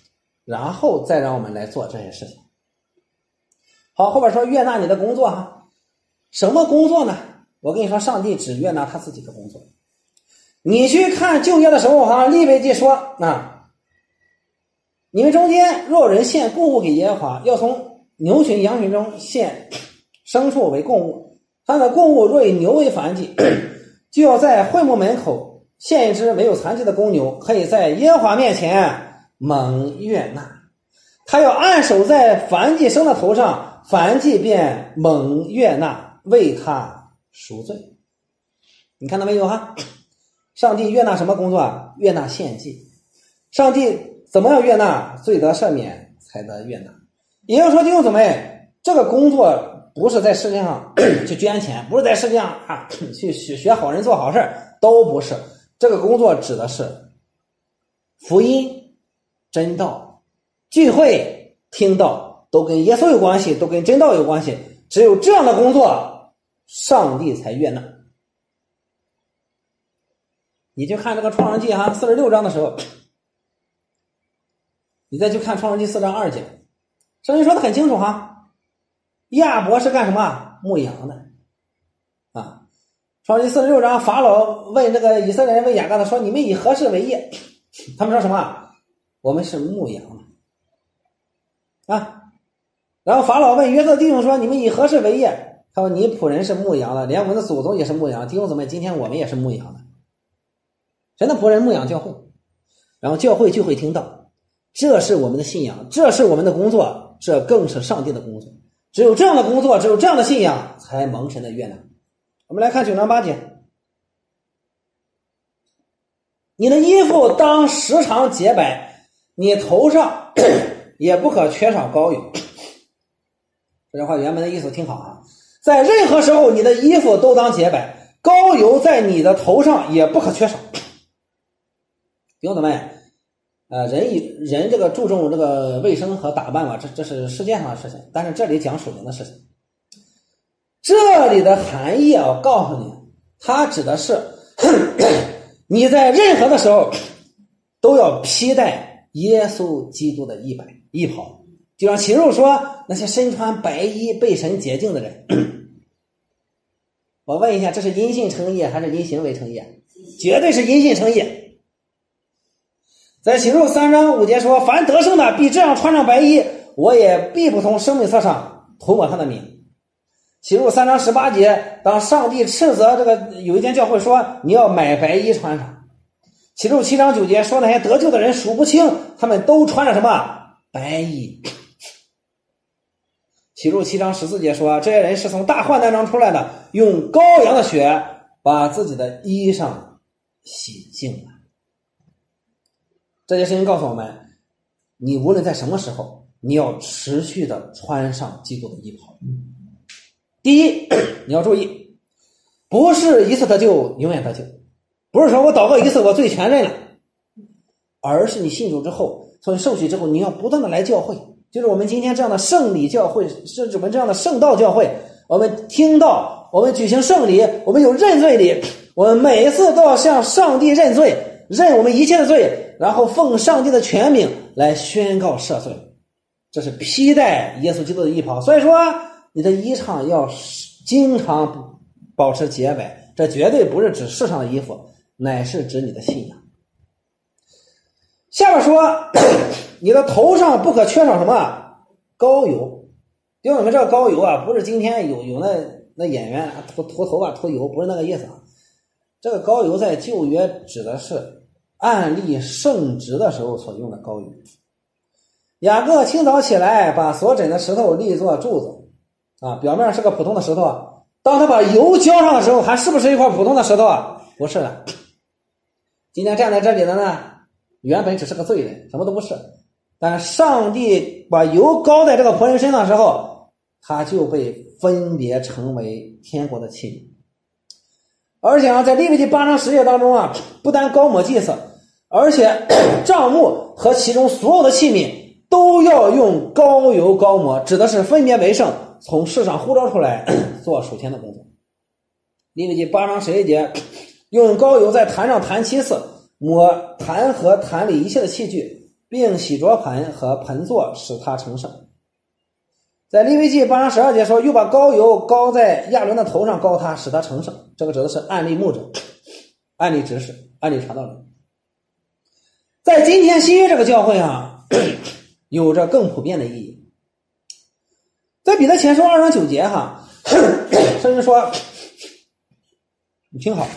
Speaker 1: 然后再让我们来做这些事情。好，后边说悦纳你的工作哈，什么工作呢？我跟你说，上帝只悦纳他自己的工作。你去看旧约的时候哈，利未记说啊，你们中间若有人献供物给耶和华，要从牛群羊群中献牲畜为供物，他的供物若以牛为燔祭，就要在会幕门口献一只没有残疾的公牛，可以在耶和华面前蒙悦纳。他要按手在燔祭牲的头上，燔祭便蒙悦纳，为他赎罪。你看到没有哈？上帝悦纳什么工作啊？悦纳献祭。上帝怎么样悦纳？罪得赦免才得悦纳。也就是说，弟兄姊妹，这个工作不是在世界上去捐钱，不是在世界上啊去学好人做好事，都不是。这个工作指的是福音、真道、聚会、听道，都跟耶稣有关系，都跟真道有关系。只有这样的工作，上帝才悦纳。你就看这个创世纪哈，四十六章的时候，你再去看创世纪四章二节，圣经说的很清楚哈，亚伯是干什么？牧羊的啊。创世纪四十六章，法老问这个以色列人，问雅各的说：“你们以何事为业？”他们说什么？我们是牧羊的啊。然后法老问约瑟弟兄说：“你们以何事为业？”他说：“你仆人是牧羊的，连我们的祖宗也是牧羊。弟兄姊妹，今天我们也是牧羊的。神的仆人牧养教会，然后教会就会听到，这是我们的信仰，这是我们的工作，这更是上帝的工作。只有这样的工作，只有这样的信仰，才蒙神的悦纳。我们来看九章八节，你的衣服当时常洁白，你头上也不可缺少膏油。这句话原本的意思听好啊，在任何时候你的衣服都当洁白，膏油在你的头上也不可缺少。弟兄姊妹，呃，人以人这个注重这个卫生和打扮嘛，这这是世界上的事情，但是这里讲属灵的事情。这里的含义啊，我告诉你，它指的是你在任何的时候都要披戴耶稣基督的衣摆衣袍，就像启示录说那些身穿白衣被神洁净的人。我问一下，这是因信称义还是因行为称义？绝对是因信称义。在启示录三章五节说，凡得胜的必这样穿上白衣，我也必不从生命册上涂抹他的名。启示录三章十八节，当上帝斥责这个有一间教会说你要买白衣穿上。启示录七章九节说，那些得救的人数不清，他们都穿着什么？白衣。启示录七章十四节说，这些人是从大患难中出来的，用羔羊的血把自己的衣裳洗净了。这些事情告诉我们，你无论在什么时候，你要持续的穿上基督的衣袍。第一，你要注意，不是一次得救永远得救，不是说我祷告一次我罪全认了，而是你信主之后，从受洗之后，你要不断的来教会，就是我们今天这样的圣礼教会，甚至我们这样的圣道教会，我们听到，我们举行圣礼，我们有认罪礼，我们每一次都要向上帝认罪，认我们一切的罪，然后奉上帝的权柄来宣告赦罪。这是披戴耶稣基督的衣袍。所以说你的衣裳要经常保持洁白，这绝对不是指世上的衣服，乃是指你的信仰。下面说你的头上不可缺少什么？膏油。因为我们这个膏油啊，不是今天有有那那演员涂涂头发涂油，不是那个意思啊。这个膏油在旧约指的是按立圣职的时候所用的膏油。雅各清早起来，把所枕的石头立作柱子啊，表面是个普通的石头啊。当他把油浇上的时候，还是不是一块普通的石头啊？不是的。今天站在这里的呢，原本只是个罪人，什么都不是。但是上帝把油膏在这个仆人身上的时候，他就被分别成为天国的器皿。而且啊，在利未记八章十节当中啊，不但膏抹祭司，而且帐幕和其中所有的器皿都要用膏油膏抹，指的是分别为圣，从世上呼召出来做属天的工作。利未记八章十一节，用膏油在坛上弹七次，抹坛和坛里一切的器具， 并洗濯盆和盆座，使它成圣。在利未记八章十二节说，又把膏油膏在亚伦的头上，膏他，使他成圣。这个指的是按立牧者、按立执事、按立传道人。在今天新约这个教会啊，有着更普遍的意义。在彼得前书二章九节哈，甚至说，你听好，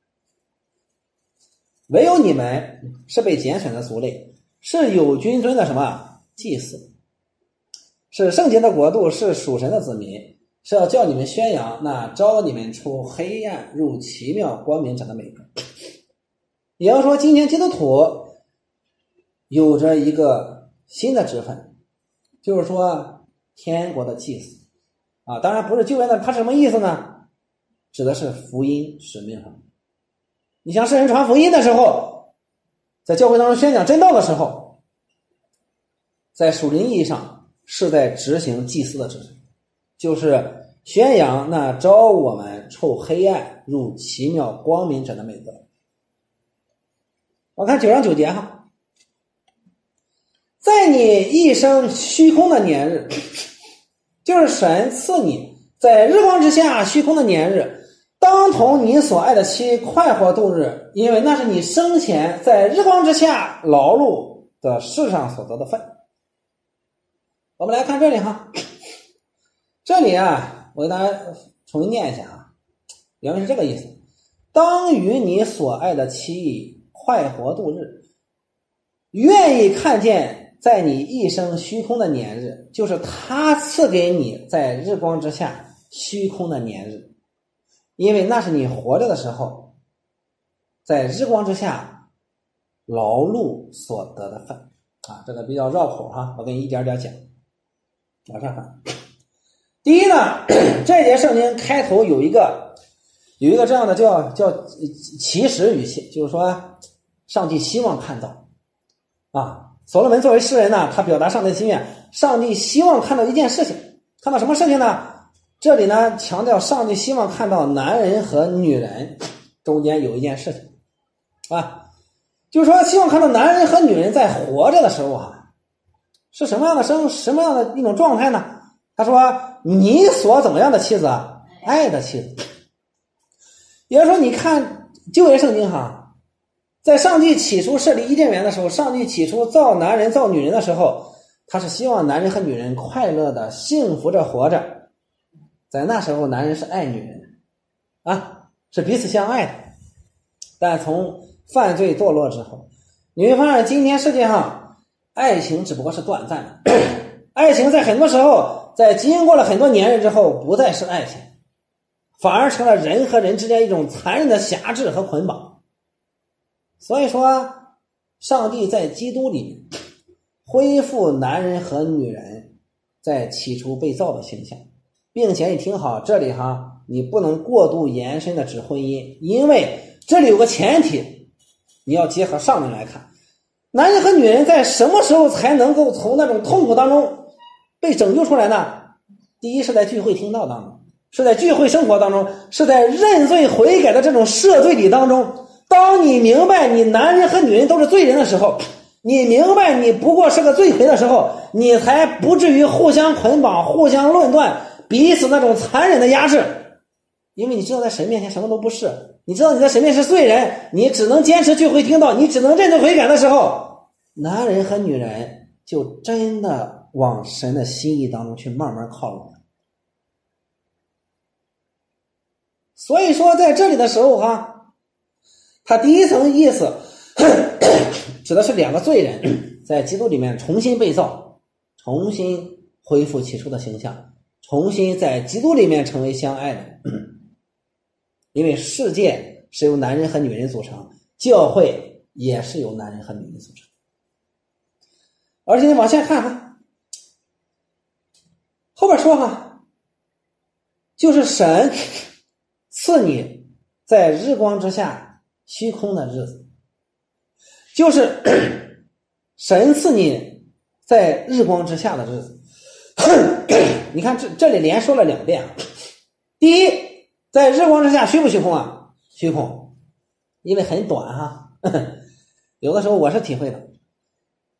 Speaker 1: 唯有你们是被拣选的族类，是有君尊的什么祭司，是圣洁的国度，是属神的子民，是要叫你们宣扬那招你们出黑暗入奇妙光明者的美德。也要说今天基督徒有着一个新的职分，就是说天国的祭司啊，当然不是救援的，它是什么意思呢？指的是福音使命上。你向世人传福音的时候，在教会当中宣讲真道的时候，在属灵意义上是在执行祭司的职责，就是宣扬那招我们出黑暗入奇妙光明者的美德。我看九章九节哈，在你一生虚空的年日，就是神赐你在日光之下虚空的年日，当同你所爱的妻快活度日，因为那是你生前在日光之下劳碌的世上所得的份。我们来看这里哈，这里啊，我给大家重新念一下啊，原文是这个意思：当与你所爱的妻快活度日，愿意看见在你一生虚空的年日，就是他赐给你在日光之下虚空的年日，因为那是你活着的时候在日光之下劳碌所得的份啊，这个比较绕口哈，我给你一点点讲。往下看，第一呢，这节圣经开头有一个有一个这样的叫叫祈使语气，就是说上帝希望看到啊，所罗门作为诗人呢，他表达上帝的心愿，上帝希望看到一件事情，看到什么事情呢？这里呢强调上帝希望看到男人和女人中间有一件事情啊，就是说希望看到男人和女人在活着的时候啊，是什么样的生什么样的一种状态呢？他说你所怎么样的妻子啊？爱的妻子。也就是说你看旧约圣经哈，在上帝起初设立伊甸园的时候，上帝起初造男人造女人的时候，他是希望男人和女人快乐的幸福着活着。在那时候男人是爱女人啊，是彼此相爱的。但从犯罪堕落之后，你会发现今天世界上爱情只不过是短暂的爱情在很多时候在经过了很多年日之后不再是爱情，反而成了人和人之间一种残忍的辖制和捆绑。所以说上帝在基督里面恢复男人和女人在起初被造的形象，并且你听好这里哈，你不能过度延伸的指婚姻，因为这里有个前提，你要结合上面来看，男人和女人在什么时候才能够从那种痛苦当中被拯救出来呢？第一是在聚会听道当中，是在聚会生活当中，是在认罪悔改的这种赦罪礼当中。当你明白你男人和女人都是罪人的时候，你明白你不过是个罪魁的时候，你才不至于互相捆绑互相论断，彼此那种残忍的压制。因为你知道在神面前什么都不是，你知道你在神面前是罪人，你只能坚持聚会听道，你只能认罪悔改的时候，男人和女人就真的往神的心意当中去慢慢靠拢。所以说在这里的时候哈，他第一层意思指的是两个罪人在基督里面重新被造，重新恢复起初的形象，重新在基督里面成为相爱的。因为世界是由男人和女人组成，教会也是由男人和女人组成。而且你往下看哈，后边说哈，就是神赐你在日光之下虚空的日子，就是神赐你在日光之下的日子。你看这这里连说了两遍啊。第一，在日光之下虚不虚空啊？虚空，因为很短哈。有的时候我是体会的，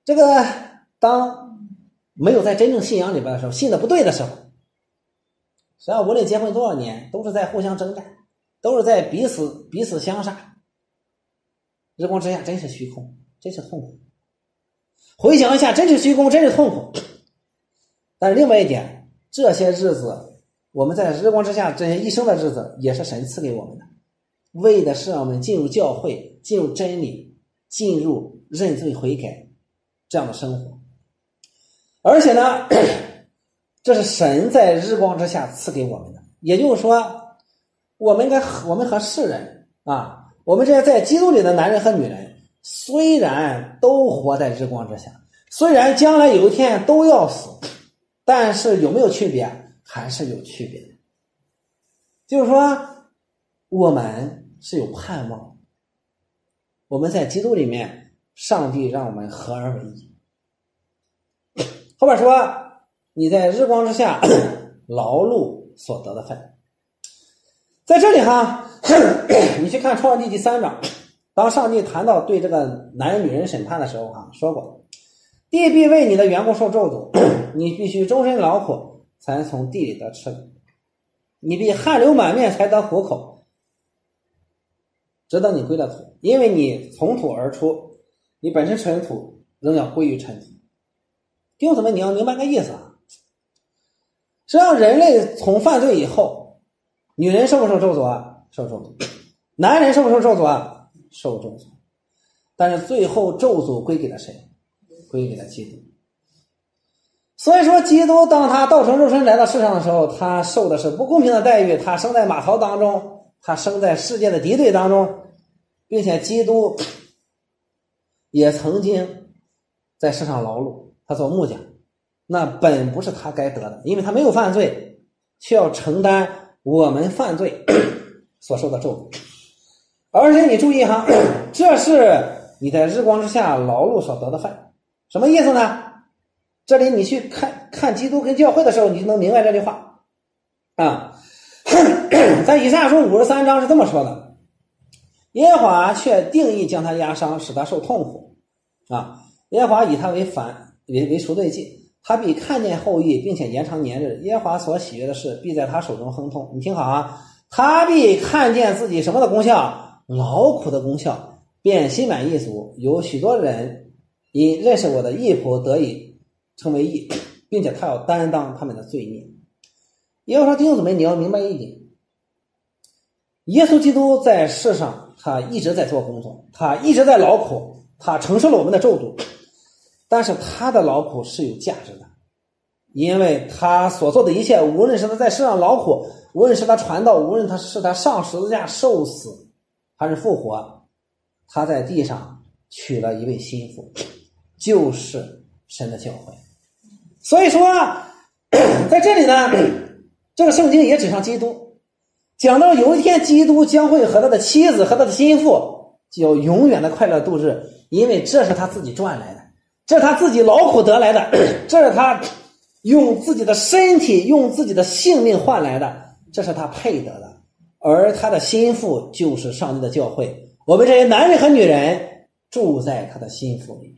Speaker 1: 这个当没有在真正信仰里边的时候，信的不对的时候，实际上无论结婚多少年，都是在互相征战，都是在彼此彼此相杀。日光之下真是虚空，真是痛苦。回想一下，真是虚空，真是痛苦。但是另外一点，这些日子我们在日光之下这些一生的日子，也是神赐给我们的，为的是让我们进入教会，进入真理，进入认罪悔改这样的生活。而且呢，这是神在日光之下赐给我们的，也就是说，我们跟我们和世人啊，我们这些在基督里的男人和女人，虽然都活在日光之下，虽然将来有一天都要死，但是有没有区别？还是有区别的。就是说，我们是有盼望，我们在基督里面，上帝让我们合而为一。后边说，你在日光之下劳碌所得的份。在这里哈，你去看创世纪第三章，当上帝谈到对这个男人女人审判的时候哈，说过，地必为你的缘故受咒诅，你必须终身劳苦，才能从地里得吃的，你必汗流满面才得糊口，直等你归了土，因为你从土而出，你本是尘土，仍要归于尘土。弟兄姊妹，你要明白个意思啊！实际上，人类从犯罪以后，女人受不受咒诅啊？受咒诅。男人受不受咒诅啊？受咒诅。但是最后咒诅归给了谁？归给了基督。所以说，基督当他道成肉身来到世上的时候，他受的是不公平的待遇，他生在马槽当中，他生在世界的敌对当中，并且基督也曾经在世上劳碌，他做木匠，那本不是他该得的，因为他没有犯罪，却要承担我们犯罪所受的咒诅。而且你注意哈，这是你在日光之下劳碌所得的份。什么意思呢？这里你去看看基督跟教会的时候，你就能明白这句话啊。在以赛亚书五十三章是这么说的，耶和华却定义将他压伤，使他受痛苦啊。耶和华以他为反为为赎罪祭，他必看见后裔，并且延长年日。耶和华所喜悦的事，必在他手中亨通。你听好啊，他必看见自己什么的功效？劳苦的功效，便心满意足。有许多人因认识我的义仆得以成为义，并且他要担当他们的罪孽。也就是说，弟兄姊妹，你要明白一点，耶稣基督在世上他一直在做工作，他一直在劳苦，他承受了我们的咒诅，但是他的劳苦是有价值的，因为他所做的一切，无论是他在世上劳苦，无论是他传道，无论他是他上十字架受死还是复活，他在地上娶了一位心妇，就是神的教会。所以说在这里呢，这个圣经也指向基督，讲到有一天基督将会和他的妻子和他的心腹就要永远的快乐度日，因为这是他自己赚来的，这是他自己劳苦得来的，这是他用自己的身体用自己的性命换来的，这是他配得的。而他的心腹就是上帝的教会，我们这些男人和女人住在他的心腹里，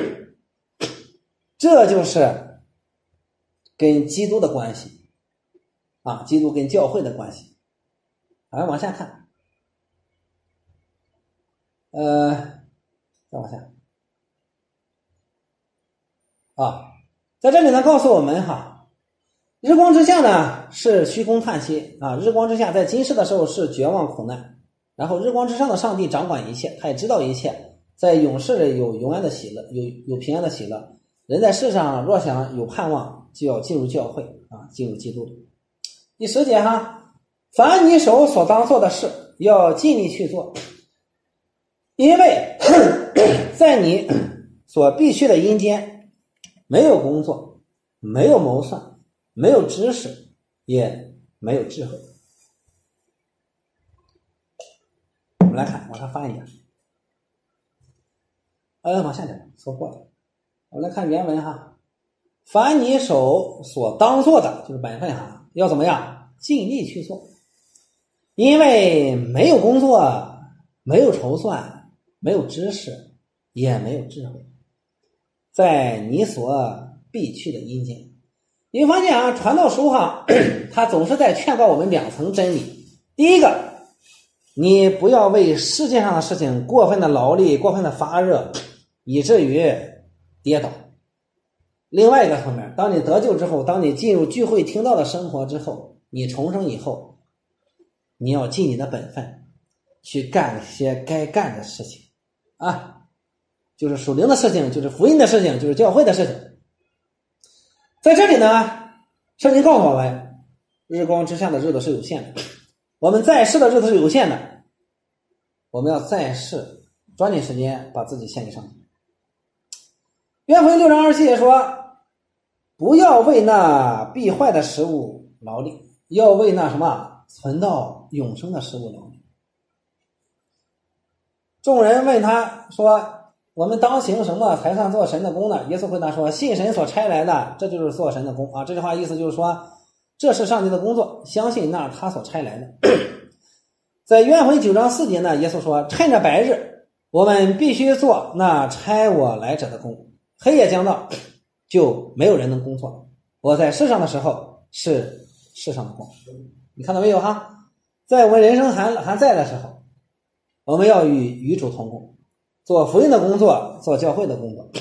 Speaker 1: 这就是跟基督的关系啊，基督跟教会的关系。来往下看，呃，再往下啊，在这里呢告诉我们哈，日光之下呢是虚空叹息啊，日光之下在今世的时候是绝望苦难，然后日光之上的上帝掌管一切，他也知道一切，在永世里有永安的喜乐，有有平安的喜乐。人在世上若想有盼望，就要进入教会啊，进入基督里。第十节哈，凡你手所当做的事，要尽力去做，因为在你所必须的阴间，没有工作，没有谋算，没有知识，也没有智慧。我们来看，往上翻一点，呃，往下点，说过了。我们来看原文哈，凡你手所当做的，就是本分哈，要怎么样？尽力去做，因为没有工作，没有筹算，没有知识，也没有智慧。 在你所必去的阴间。你会发现啊，传道书哈，他总是在劝告我们两层真理。第一个，你不要为世界上的事情过分的劳力，过分的发热，以至于跌倒。另外一个方面，当你得救之后，当你进入聚会听到的生活之后，你重生以后，你要尽你的本分，去干一些该干的事情啊，就是属灵的事情，就是福音的事情，就是教会的事情。在这里呢，圣经告诉我们，日光之下的日子是有限的，我们在世的日子是有限的，我们要在世抓紧时间把自己献给上帝。约翰福音六章二十七节说，不要为那必坏的食物劳力，要为那什么存到永生的食物劳力。众人问他说，我们当行什么才算做神的工呢？耶稣回答说，信神所差来的，这就是做神的工啊。这句话意思就是说，这是上帝的工作，相信那他所差来的。在约翰福音九章四节呢，耶稣说，趁着白日，我们必须做那差我来者的工，黑夜将到，就没有人能工作。我在世上的时候是世上的光。你看到没有哈？在我们人生还还在的时候，我们要与与主同工，做福音的工作，做教会的工作。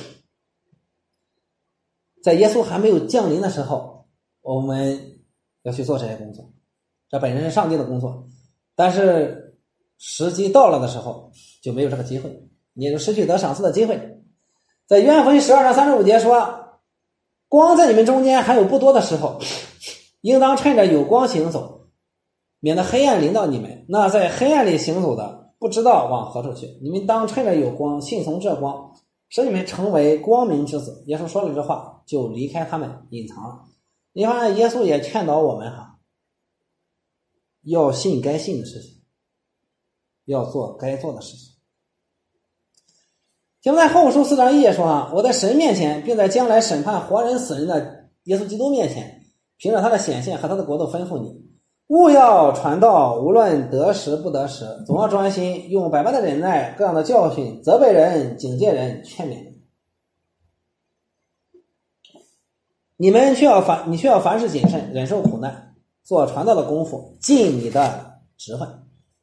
Speaker 1: 在耶稣还没有降临的时候，我们要去做这些工作，这本身是上帝的工作。但是时机到了的时候，就没有这个机会，你也就失去得赏赐的机会。在约翰福音十二章三十五节说，光在你们中间还有不多的时候，应当趁着有光行走，免得黑暗临到你们。那在黑暗里行走的，不知道往何处去。你们当趁着有光，信从这光，使你们成为光明之子。耶稣说了这话，就离开他们，隐藏了。你看，耶稣也劝导我们哈，要信该信的事情，要做该做的事情。请在后书四章一节说啊，我在神面前，并在将来审判活人死人的耶稣基督面前，凭着他的显现和他的国度吩咐你，务要传道，无论得时不得时，总要专心，用百般的忍耐，各样的教训，责备人，警戒人，劝勉人。你们需要凡你需要凡事谨慎，忍受苦难，做传道的功夫，尽你的职分。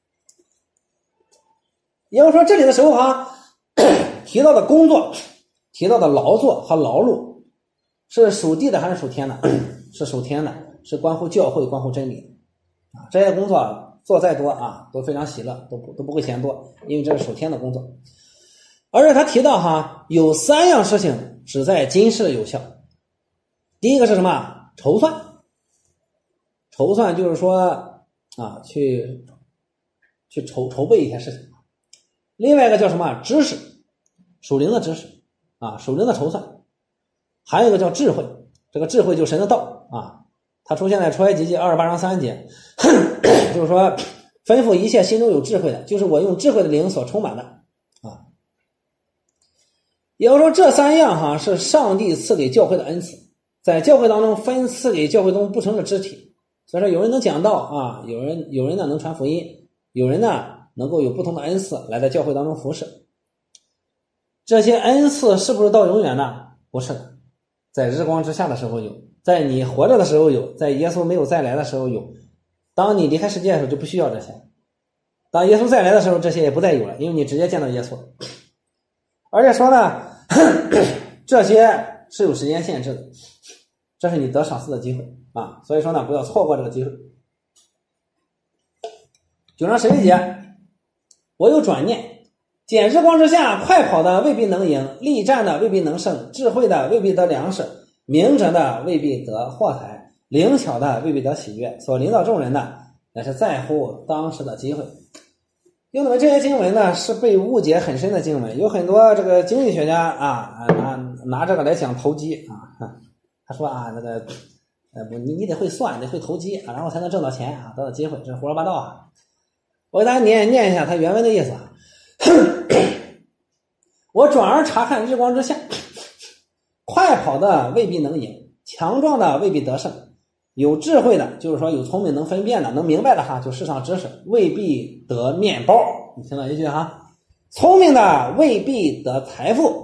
Speaker 1: 也就是说，这里的时候哈，提到的工作，提到的劳作和劳碌，是属地的还是属天的？是属天的，是关乎教会，关乎真理啊。这些工作做再多啊，都非常喜乐，都不都不会嫌多，因为这是属天的工作。而且他提到哈，有三样事情只在今世有效。第一个是什么？筹算。筹算就是说啊，去去筹筹备一些事情。另外一个叫什么？知识，属灵的知识啊，属灵的筹算。还有一个叫智慧，这个智慧就是神的道啊，它出现在出埃及记二十八章三节，就是说吩咐一切心中有智慧的，就是我用智慧的灵所充满的啊。也就是说，这三样哈是上帝赐给教会的恩赐，在教会当中分赐给教会中不同的肢体。所以说，有人能讲道啊，有人有人呢能传福音，有人呢能够有不同的恩赐来在教会当中服侍。这些恩赐是不是到永远呢？不是的，在日光之下的时候有，在你活着的时候有，在耶稣没有再来的时候有。当你离开世界的时候就不需要这些，当耶稣再来的时候这些也不再有了，因为你直接见到耶稣。而且说呢，这些是有时间限制的，这是你得赏赐的机会啊，所以说呢，不要错过这个机会。九章十一节，我有转念，见日光之下，快跑的未必能赢，力战的未必能胜，智慧的未必得粮食，明哲的未必得货财，灵巧的未必得喜悦，所领导众人的乃是在乎当时的机会。因为这些经文呢是被误解很深的经文，有很多这个经济学家啊拿拿这个来讲投机啊，他说啊那个呃不你你得会算，得会投机啊，然后才能挣到钱啊，得到机会，这是胡说八道啊。我给大家念念一下他原文的意思啊。我转而查看日光之下，快跑的未必能赢，强壮的未必得胜，有智慧的，就是说有聪明能分辨的能明白的哈，就世上知识，未必得面包。你听到一句哈，聪明的未必得财富，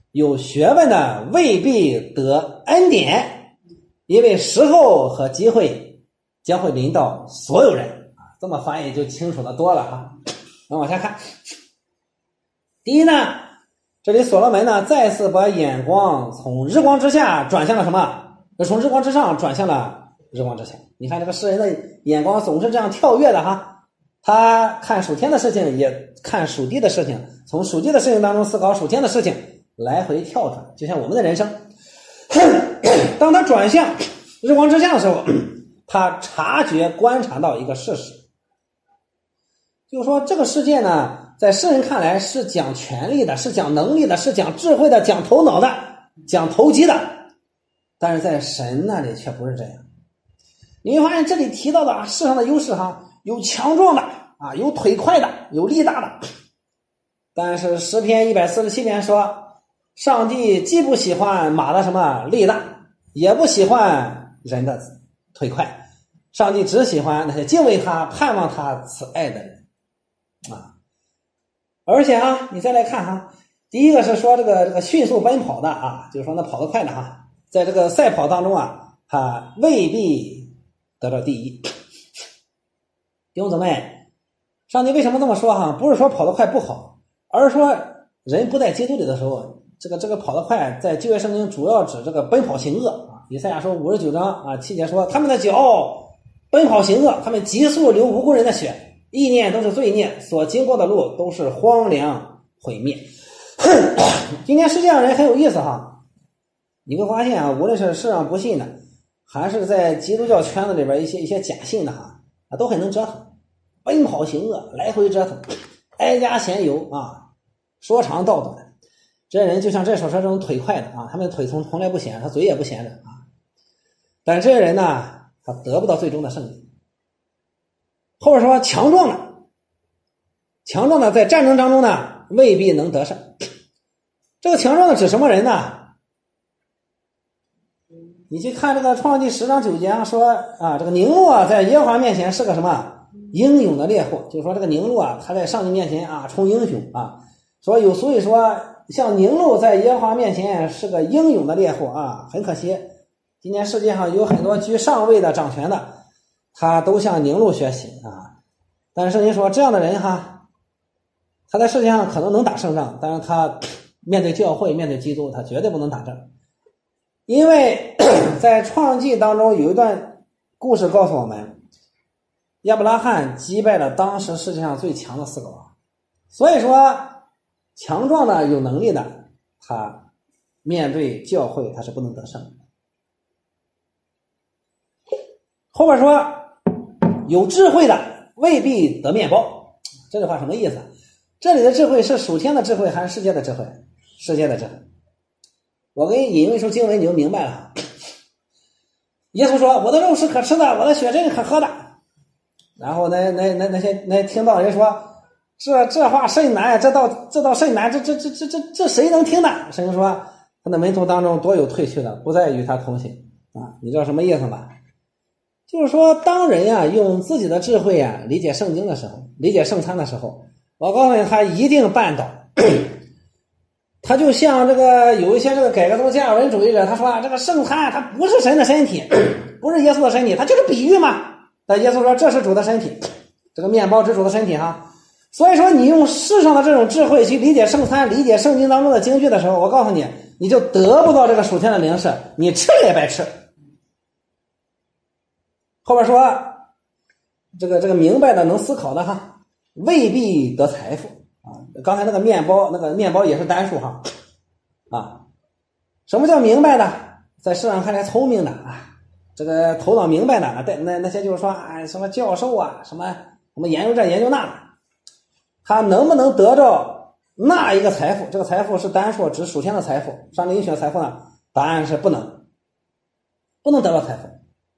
Speaker 1: 有学问的未必得恩典，因为时候和机会将会临到所有人。这么翻译就清楚的多了哈。那往下看，第一呢，这里所罗门呢再次把眼光从日光之下转向了什么？从日光之上转向了日光之下。你看这个诗人的眼光总是这样跳跃的哈，他看属天的事情，也看属地的事情，从属地的事情当中思考属天的事情，来回跳转，就像我们的人生。当他转向日光之下的时候，他察觉观察到一个事实，就是说这个世界呢，在世人看来是讲权力的，是讲能力的，是讲智慧的，讲头脑的，讲投机的，但是在神那里却不是这样。你会发现这里提到的啊，世上的优势哈，有强壮的啊，有腿快的，有力大的。但是诗篇一百四十七篇说，上帝既不喜欢马的什么力大，也不喜欢人的腿快，上帝只喜欢那些敬畏他、盼望他慈爱的人啊。而且啊，你再来看哈，第一个是说这个这个迅速奔跑的啊，就是说那跑得快的哈，在这个赛跑当中啊，他未必得到第一。弟兄姊妹，上帝为什么这么说哈？不是说跑得快不好，而是说人不在基督里的时候，这个这个跑得快，在旧约圣经主要指这个奔跑行恶啊。以赛亚说五十九章啊七节说，他们的脚奔跑行恶，他们急速流无辜人的血，意念都是罪孽，所经过的路都是荒凉毁灭。今天世界上人很有意思哈，你会发现啊，无论是世上不信的，还是在基督教圈子里边一些一些假信的哈，啊，都很能折腾，奔跑行恶，来回折腾，挨家闲游啊，说长道短。这人就像这首诗中腿快的啊，他们腿从从来不闲，他嘴也不闲着啊。但是这些人呢，他得不到最终的胜利。后边说强壮的，强壮的在战争当中呢未必能得胜。这个强壮的指什么人呢？你去看这个创世纪十章九节说啊，这个宁录啊在耶和华面前是个什么英勇的烈火，就是说这个宁录啊他在上帝面前啊充英雄啊，说有所以说像宁录在耶和华面前是个英勇的烈火啊。很可惜今天世界上有很多居上位的掌权的，他都向宁录学习啊。但是圣经说这样的人哈，他在世界上可能能打胜仗，但是他面对教会面对基督他绝对不能打仗。因为在创世纪当中有一段故事告诉我们，亚伯拉罕击败了当时世界上最强的四个王。所以说强壮的有能力的，他面对教会他是不能得胜的。后边说有智慧的未必得面包，这句话什么意思？这里的智慧是属天的智慧还是世界的智慧？世界的智慧。我给你引用一首经文你就明白了。耶稣说我的肉是可吃的，我的血是可喝的。然后那那那那些那听到人说这这话甚难，这道这道甚难，这这这这这这谁能听呢？神经说他的门徒当中多有退去的，不再与他同行啊！你知道什么意思吗？就是说当人呀、啊、用自己的智慧啊理解圣经的时候，理解圣餐的时候，我告诉你他一定绊倒。他就像这个有一些这个改革宗加尔文主义者，他说啊，这个圣餐它不是神的身体，不是耶稣的身体，它就是比喻嘛。但耶稣说这是主的身体，这个面包是主的身体哈。所以说你用世上的这种智慧去理解圣餐，理解圣经当中的经句的时候，我告诉你，你就得不到这个属天的灵食，你吃了也白吃。后边说这个这个明白的能思考的哈，未必得财富啊。刚才那个面包，那个面包也是单数哈啊。什么叫明白的？在世上看来聪明的啊，这个头脑明白的啊，那那些就是说啊什么教授啊，什么什么研究这研究那的，他能不能得到那一个财富？这个财富是单数，指属天的财富。上帝允许的财富呢？答案是不能，不能得到财富。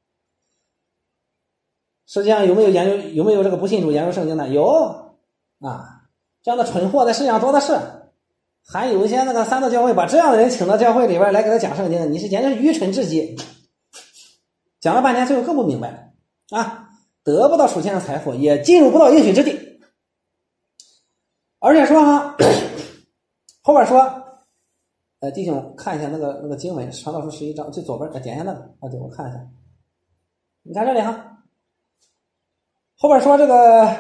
Speaker 1: 实际上有没有研究有没有这个不信主研究圣经的？有啊，这样的蠢货在世界上多的是。还有一些那个三道教会把这样的人请到教会里边来给他讲圣经，你是简直是愚蠢至极。讲了半天最后更不明白啊，得不到属天的财富，也进入不到应许之地。而且说哈，后边说呃，弟兄看一下那个那个经文，传道书十一章最左边，点一下那个啊，对，我看一下。你看这里哈，后边说这个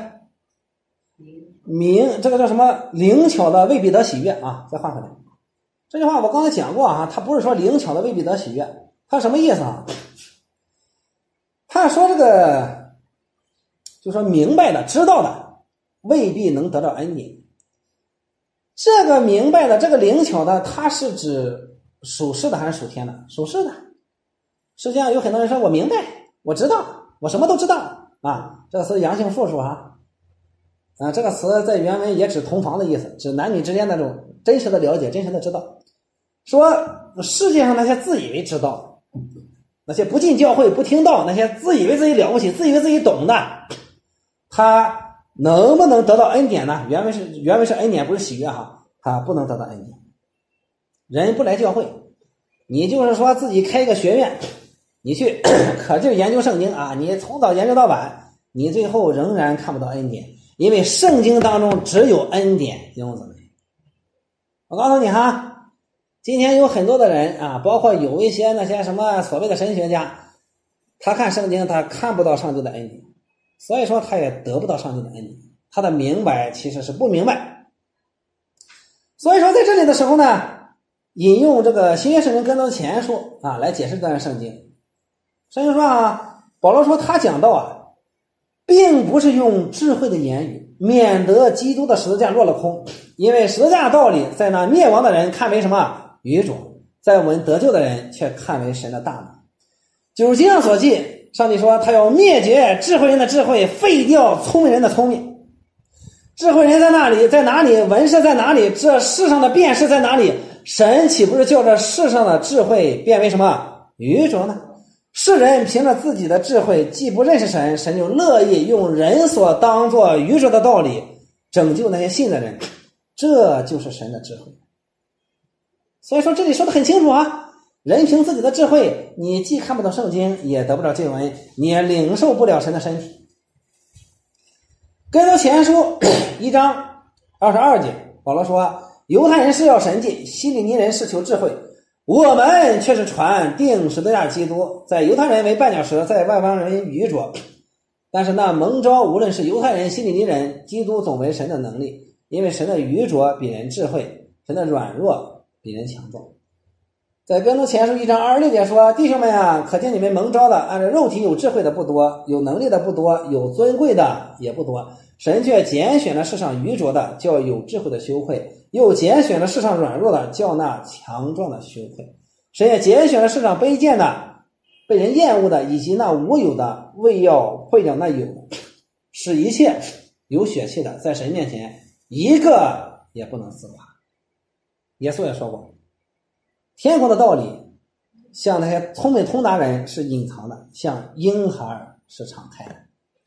Speaker 1: 明这个叫什么灵巧的未必得喜悦啊，再换回来。这句话我刚才讲过啊，他不是说灵巧的未必得喜悦，他什么意思啊？他说这个就说明白的知道的未必能得到恩典。这个明白的这个灵巧的，它是指属世的还是属天的？属世的。实际上有很多人说我明白，我知道，我什么都知道啊，这个词阳性复数啊。啊，这个词在原文也指同房的意思，指男女之间那种真实的了解，真实的知道。说世界上那些自以为知道，那些不进教会不听道，那些自以为自己了不起自以为自己懂的，他能不能得到恩典呢？原文是原文是恩典，不是喜悦哈，他不能得到恩典。人不来教会，你就是说自己开一个学院，你去可劲研究圣经啊，你从早研究到晚，你最后仍然看不到恩典，因为圣经当中只有恩典。弟兄姊妹，我告诉你哈，今天有很多的人啊，包括有一些那些什么所谓的神学家，他看圣经他看不到上帝的恩典，所以说他也得不到上帝的恩典，他的明白其实是不明白。所以说在这里的时候呢，引用这个新约圣经哥林多前书啊来解释这段圣经。圣经说啊，保罗说他讲到啊，并不是用智慧的言语，免得基督的十字架落了空，因为十字架道理在那灭亡的人看为什么愚拙，在我们得救的人却看为神的大能。九经上所记，上帝说他要灭绝智慧人的智慧，废掉聪明人的聪明。智慧人在哪里？在哪里？文士在哪里？这世上的辨识在哪里？神岂不是叫这世上的智慧变为什么愚拙呢？世人凭着自己的智慧既不认识神，神就乐意用人所当作愚拙的道理拯救那些信的人，这就是神的智慧。所以说这里说的很清楚啊，人凭自己的智慧，你既看不到圣经，也得不到救恩，你也领受不了神的身体。哥林多前书一章二十二节，保罗说，犹太人是要神迹，希利尼人是求智慧，我们却是传定十字架基督，在犹太人为绊脚石，在外邦人愚拙。但是那蒙召无论是犹太人希利尼人，基督总为神的能力，因为神的愚拙比人智慧，神的软弱比人强壮。在哥林多前书一章二十六节说，弟兄们啊，可见你们蒙召的按照肉体有智慧的不多，有能力的不多，有尊贵的也不多，神却拣选了世上愚拙的，叫有智慧的羞愧，又拣选了世上软弱的，叫那强壮的羞愧。神也拣选了世上卑贱的，被人厌恶的，以及那无有的，为要废掉那有的，使一切有血气的在神面前一个也不能自夸。耶稣也说过，天国的道理像那些聪明通达人是隐藏的，像婴孩是敞开的。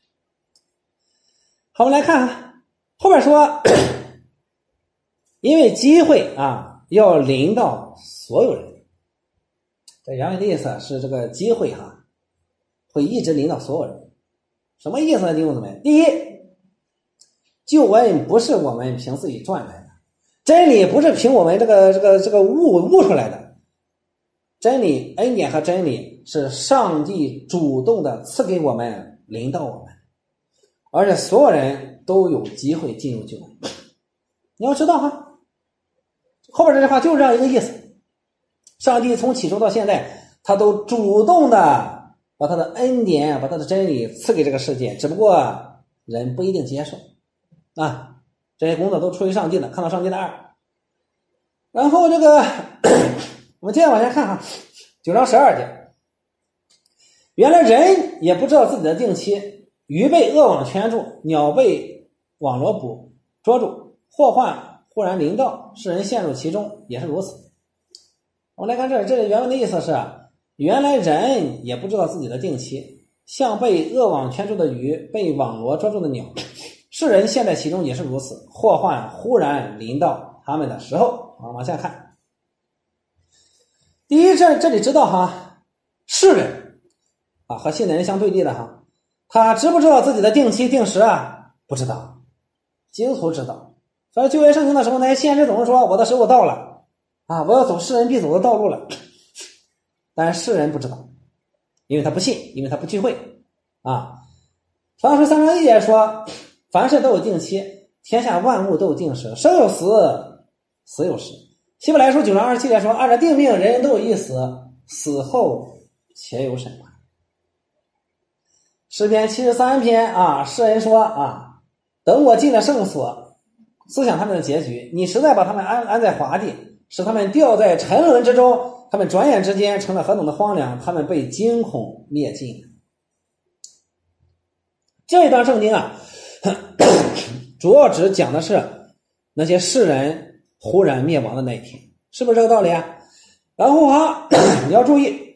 Speaker 1: 好，我们来看后边说，因为机会啊要临到所有人。这原文的意思是这个机会哈、啊、会一直临到所有人。什么意思呢，弟兄姊妹？第一，救恩不是我们凭自己赚来的，真理不是凭我们这个这个这个悟悟出来的，真理恩典和真理是上帝主动的赐给我们，临到我们，而且所有人都有机会进入救恩。你要知道哈，后边这句话就是这样一个意思，上帝从起初到现在他都主动的把他的恩典把他的真理赐给这个世界，只不过人不一定接受啊，这些工作都出于上帝的，看到上帝的爱。然后这个我们接着往下看哈，九章十二节，原来人也不知道自己的定期，鱼被恶网圈住，鸟被网罗捕捉住，祸患忽然临到，世人陷入其中，也是如此。我们来看这里，这里原文的意思是，原来人也不知道自己的定期，像被恶网圈住的鱼，被网罗捉住的鸟，世人陷在其中也是如此，祸患忽然临到他们的时候。啊，往下看。第一，这这里知道哈，世人啊和信的人相对立的哈，他知不知道自己的定期定时啊？不知道。基督徒知道。所以旧约圣经的时候，那些先知总是说我的时候到了啊，我要走世人必走的道路了。但是世人不知道，因为他不信，因为他不聚会啊。传道书三章一节说，凡事都有定期，天下万物都有定时，生有死，死有时。希伯来书九章二十七节说，按照定命，人人都有一死，死后且有审判。诗篇七十三篇啊，诗人说啊，等我进了圣所，思想他们的结局，你实在把他们安安在华地，使他们掉在沉沦之中，他们转眼之间成了何等的荒凉，他们被惊恐灭尽。这一段圣经啊，主要只讲的是那些世人忽然灭亡的那一天，是不是这个道理啊？然后啊，你要注意，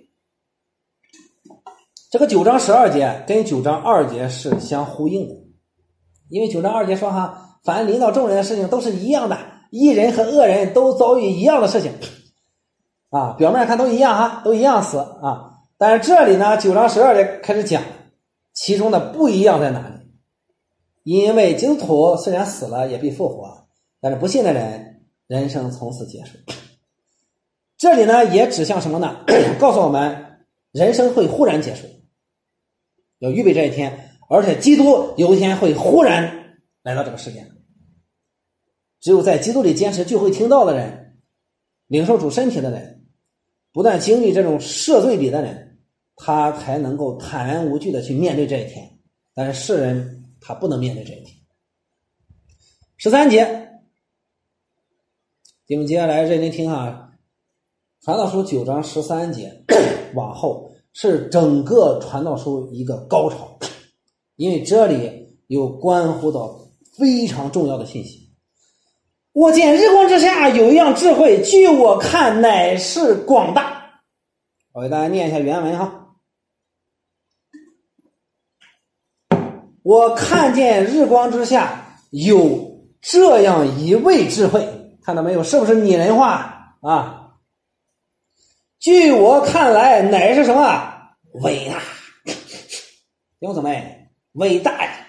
Speaker 1: 这个九章十二节跟九章二节是相呼应的，因为九章二节说哈，凡临到众人的事情都是一样的，义人和恶人都遭遇一样的事情啊，表面看都一样哈，都一样死啊。但是这里呢，九章十二节开始讲其中的不一样在哪里？因为基督徒虽然死了也必复活，但是不信的人人生从此结束。这里呢也指向什么呢？告诉我们人生会忽然结束，要预备这一天，而且基督有一天会忽然来到这个世界。只有在基督里坚持聚会听道的人，领受主身体的人，不断经历这种赦罪礼的人，他才能够坦然无惧的去面对这一天。但是世人他不能面对这一天。十三节，你们接下来认真听啊，传道书九章十三节往后是整个传道书一个高潮，因为这里有关乎到非常重要的信息。我见日光之下有一样智慧，据我看乃是广大。我给大家念一下原文哈。我看见日光之下有这样一位智慧，看到没有？是不是拟人化啊？据我看来乃是什么？伟大。弟兄姊妹，伟大呀！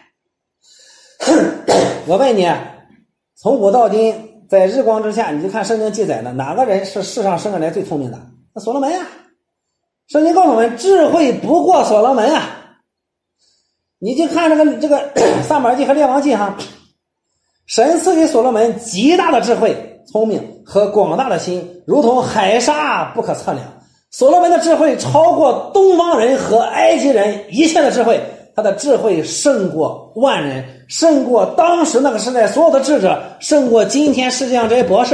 Speaker 1: 我问你，从古到今，在日光之下，你就看圣经记载的，哪个人是世上生下来最聪明的？那所罗门啊！圣经告诉我们，智慧不过所罗门啊！你就看这个这个撒母耳记和列王记哈，神赐给所罗门极大的智慧、聪明和广大的心，如同海沙不可测量。所罗门的智慧超过东方人和埃及人一切的智慧，他的智慧胜过万人，胜过当时那个时代所有的智者，胜过今天世界上这些博士。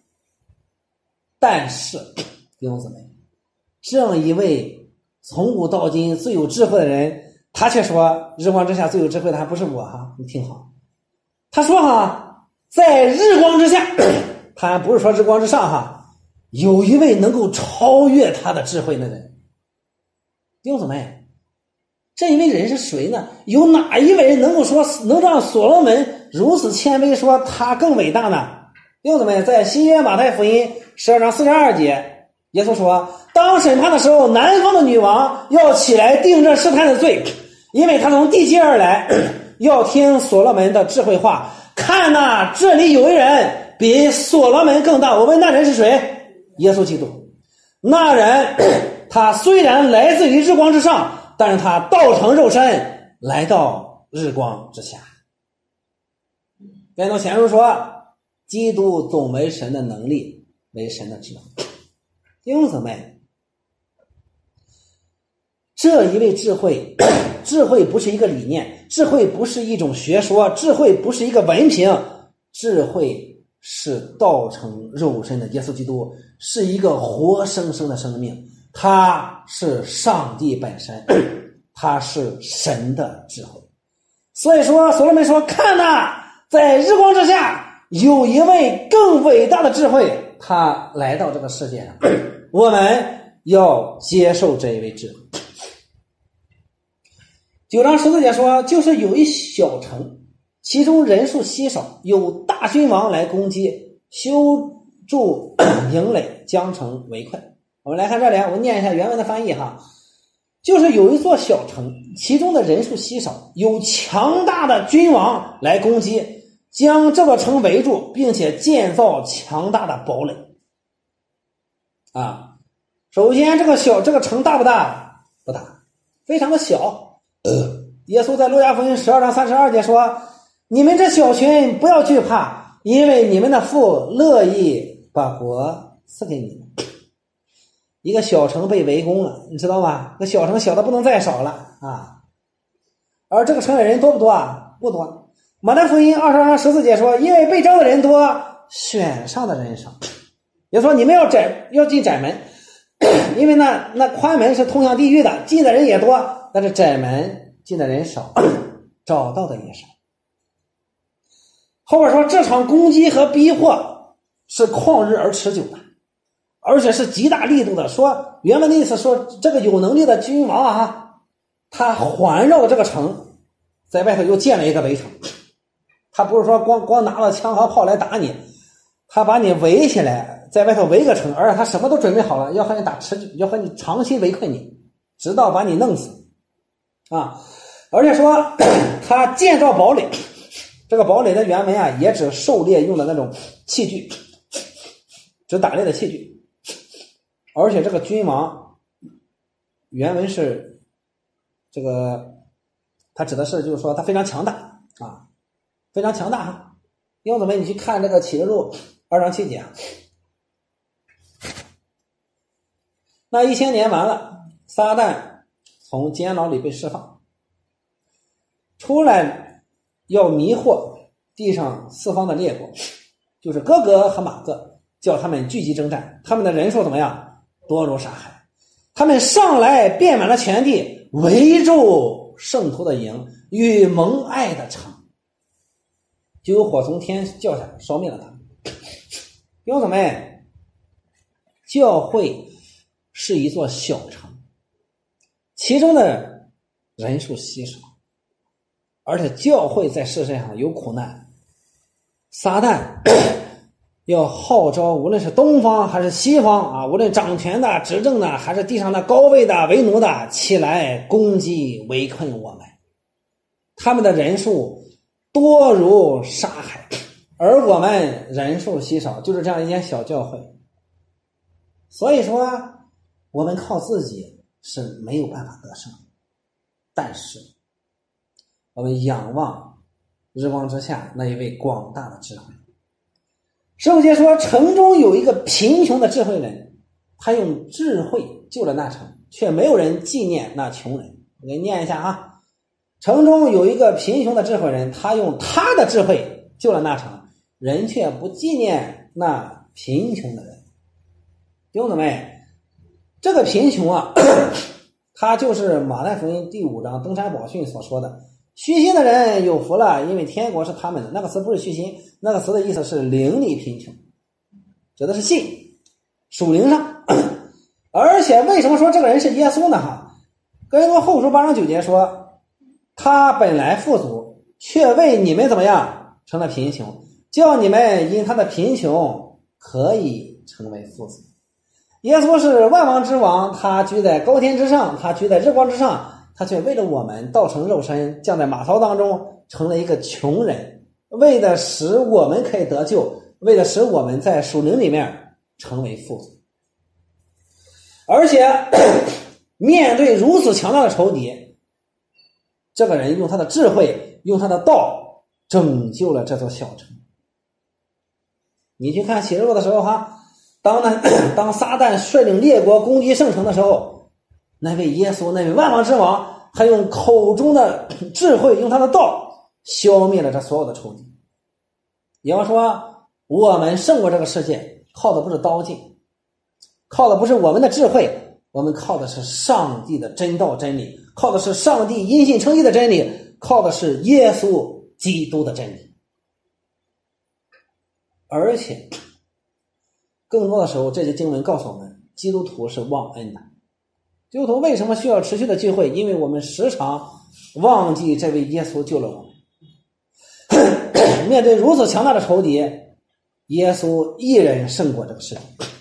Speaker 1: 但是弟兄姊妹，这样一位从古到今最有智慧的人，他却说日光之下最有智慧的还不是我哈，你听好，他说哈，在日光之下，他还不是说日光之上哈，有一位能够超越他的智慧的人。弟兄姊妹，这一位人是谁呢？有哪一位人能够说能让所罗门如此谦卑说他更伟大呢？弟兄姊妹，在新约马太福音十二章四十二节，耶稣说，当审判的时候，南方的女王要起来定这试探的罪，因为他从地极而来，要听所罗门的智慧话。看哪，这里有一人比所罗门更大。我问那人是谁？耶稣基督。那人他虽然来自于日光之上，但是他道成肉身来到日光之下。便都显示说，基督总为神的能力，为神的智慧。弟兄姊妹，这一位智慧，智慧不是一个理念，智慧不是一种学说，智慧不是一个文凭，智慧是道成肉身的耶稣基督，是一个活生生的生命，他是上帝本身，他是神的智慧。所以说所罗门说，看哪，在日光之下有一位更伟大的智慧，他来到这个世界上，我们要接受这一位智慧。九章十四节说，就是有一小城，其中人数稀少，有大君王来攻击，修筑营垒，将城围困。我们来看这里，我念一下原文的翻译哈。就是有一座小城，其中的人数稀少，有强大的君王来攻击，将这座城围住，并且建造强大的堡垒。 啊。首先这个小这个城大不大？不大，非常的小。耶稣在路加福音十二章三十二节说，你们这小群不要惧怕，因为你们的父乐意把国赐给你们。一个小城被围攻了，你知道吧？这个小城小的不能再少了啊。而这个城里人多不多啊？不多。马太福音二十二章十四节说，因为被招的人多，选上的人少。也说你们要窄要进窄门，因为那那宽门是通向地狱的，进的人也多，但是窄门进的人少，找到的也少。后边说这场攻击和逼迫是旷日而持久的，而且是极大力度的。说原文的意思说，这个有能力的君王啊，他环绕这个城，在外头又建了一个围城。他不是说光光拿了枪和炮来打你，他把你围起来，在外头围个城，而且他什么都准备好了，要和你打持久，要和你长期围困你，直到把你弄死啊！而且说他建造堡垒，这个堡垒的原文啊，也指狩猎用的那种器具，指打猎的器具。而且这个君王原文是这个，他指的是就是说他非常强大啊，非常强大哈。弟兄姊妹，你去看这个启示录二章七节啊。那一千年完了，撒旦从监牢里被释放，出来要迷惑地上四方的列国，就是哥哥和马各，叫他们聚集征战。他们的人数怎么样？多如沙海。他们上来遍满了全地，围住圣徒的营与蒙爱的城，就有火从天降下，烧灭了他们。弟兄姊妹，教会是一座小城，其中的人数稀少，而且教会在世界上有苦难，撒旦要号召无论是东方还是西方啊，无论掌权的执政的还是地上的高位的为奴的，起来攻击围困我们。他们的人数多如沙海，而我们人数稀少，就是这样一间小教会。所以说我们靠自己是没有办法得胜，但是我们仰望日光之下那一位广大的智慧。十五节说，城中有一个贫穷的智慧人，他用智慧救了那城，却没有人纪念那穷人。我给你念一下啊，城中有一个贫穷的智慧人，他用他的智慧救了那城，人却不纪念那贫穷的人。弟兄姊妹，这个贫穷啊，他就是马太福音第五章登山宝训所说的，虚心的人有福了，因为天国是他们的。那个词不是虚心，那个词的意思是灵里贫穷，指的是信，属灵上。而且为什么说这个人是耶稣呢？哈，哥林多后书八章九节说，他本来富足，却为你们怎么样成了贫穷，叫你们因他的贫穷可以成为富足。耶稣是万王之王，他居在高天之上，他居在日光之上，他却为了我们道成肉身，降在马槽当中，成了一个穷人，为了使我们可以得救，为了使我们在属灵里面成为富足。而且面对如此强大的仇敌，这个人用他的智慧，用他的道拯救了这座小城。你去看启示录的时候哈，当那当撒旦率领列国攻击圣城的时候，那位耶稣，那位万王之王，他用口中的智慧，用他的道消灭了这所有的仇敌。也要说我们胜过这个世界，靠的不是刀剑，靠的不是我们的智慧，我们靠的是上帝的真道真理，靠的是上帝因信称义的真理，靠的是耶稣基督的真理。而且更多的时候，这些经文告诉我们，基督徒是忘恩的。基督徒为什么需要持续的聚会？因为我们时常忘记这位耶稣救了我们。面对如此强大的仇敌，耶稣一人胜过这个世界。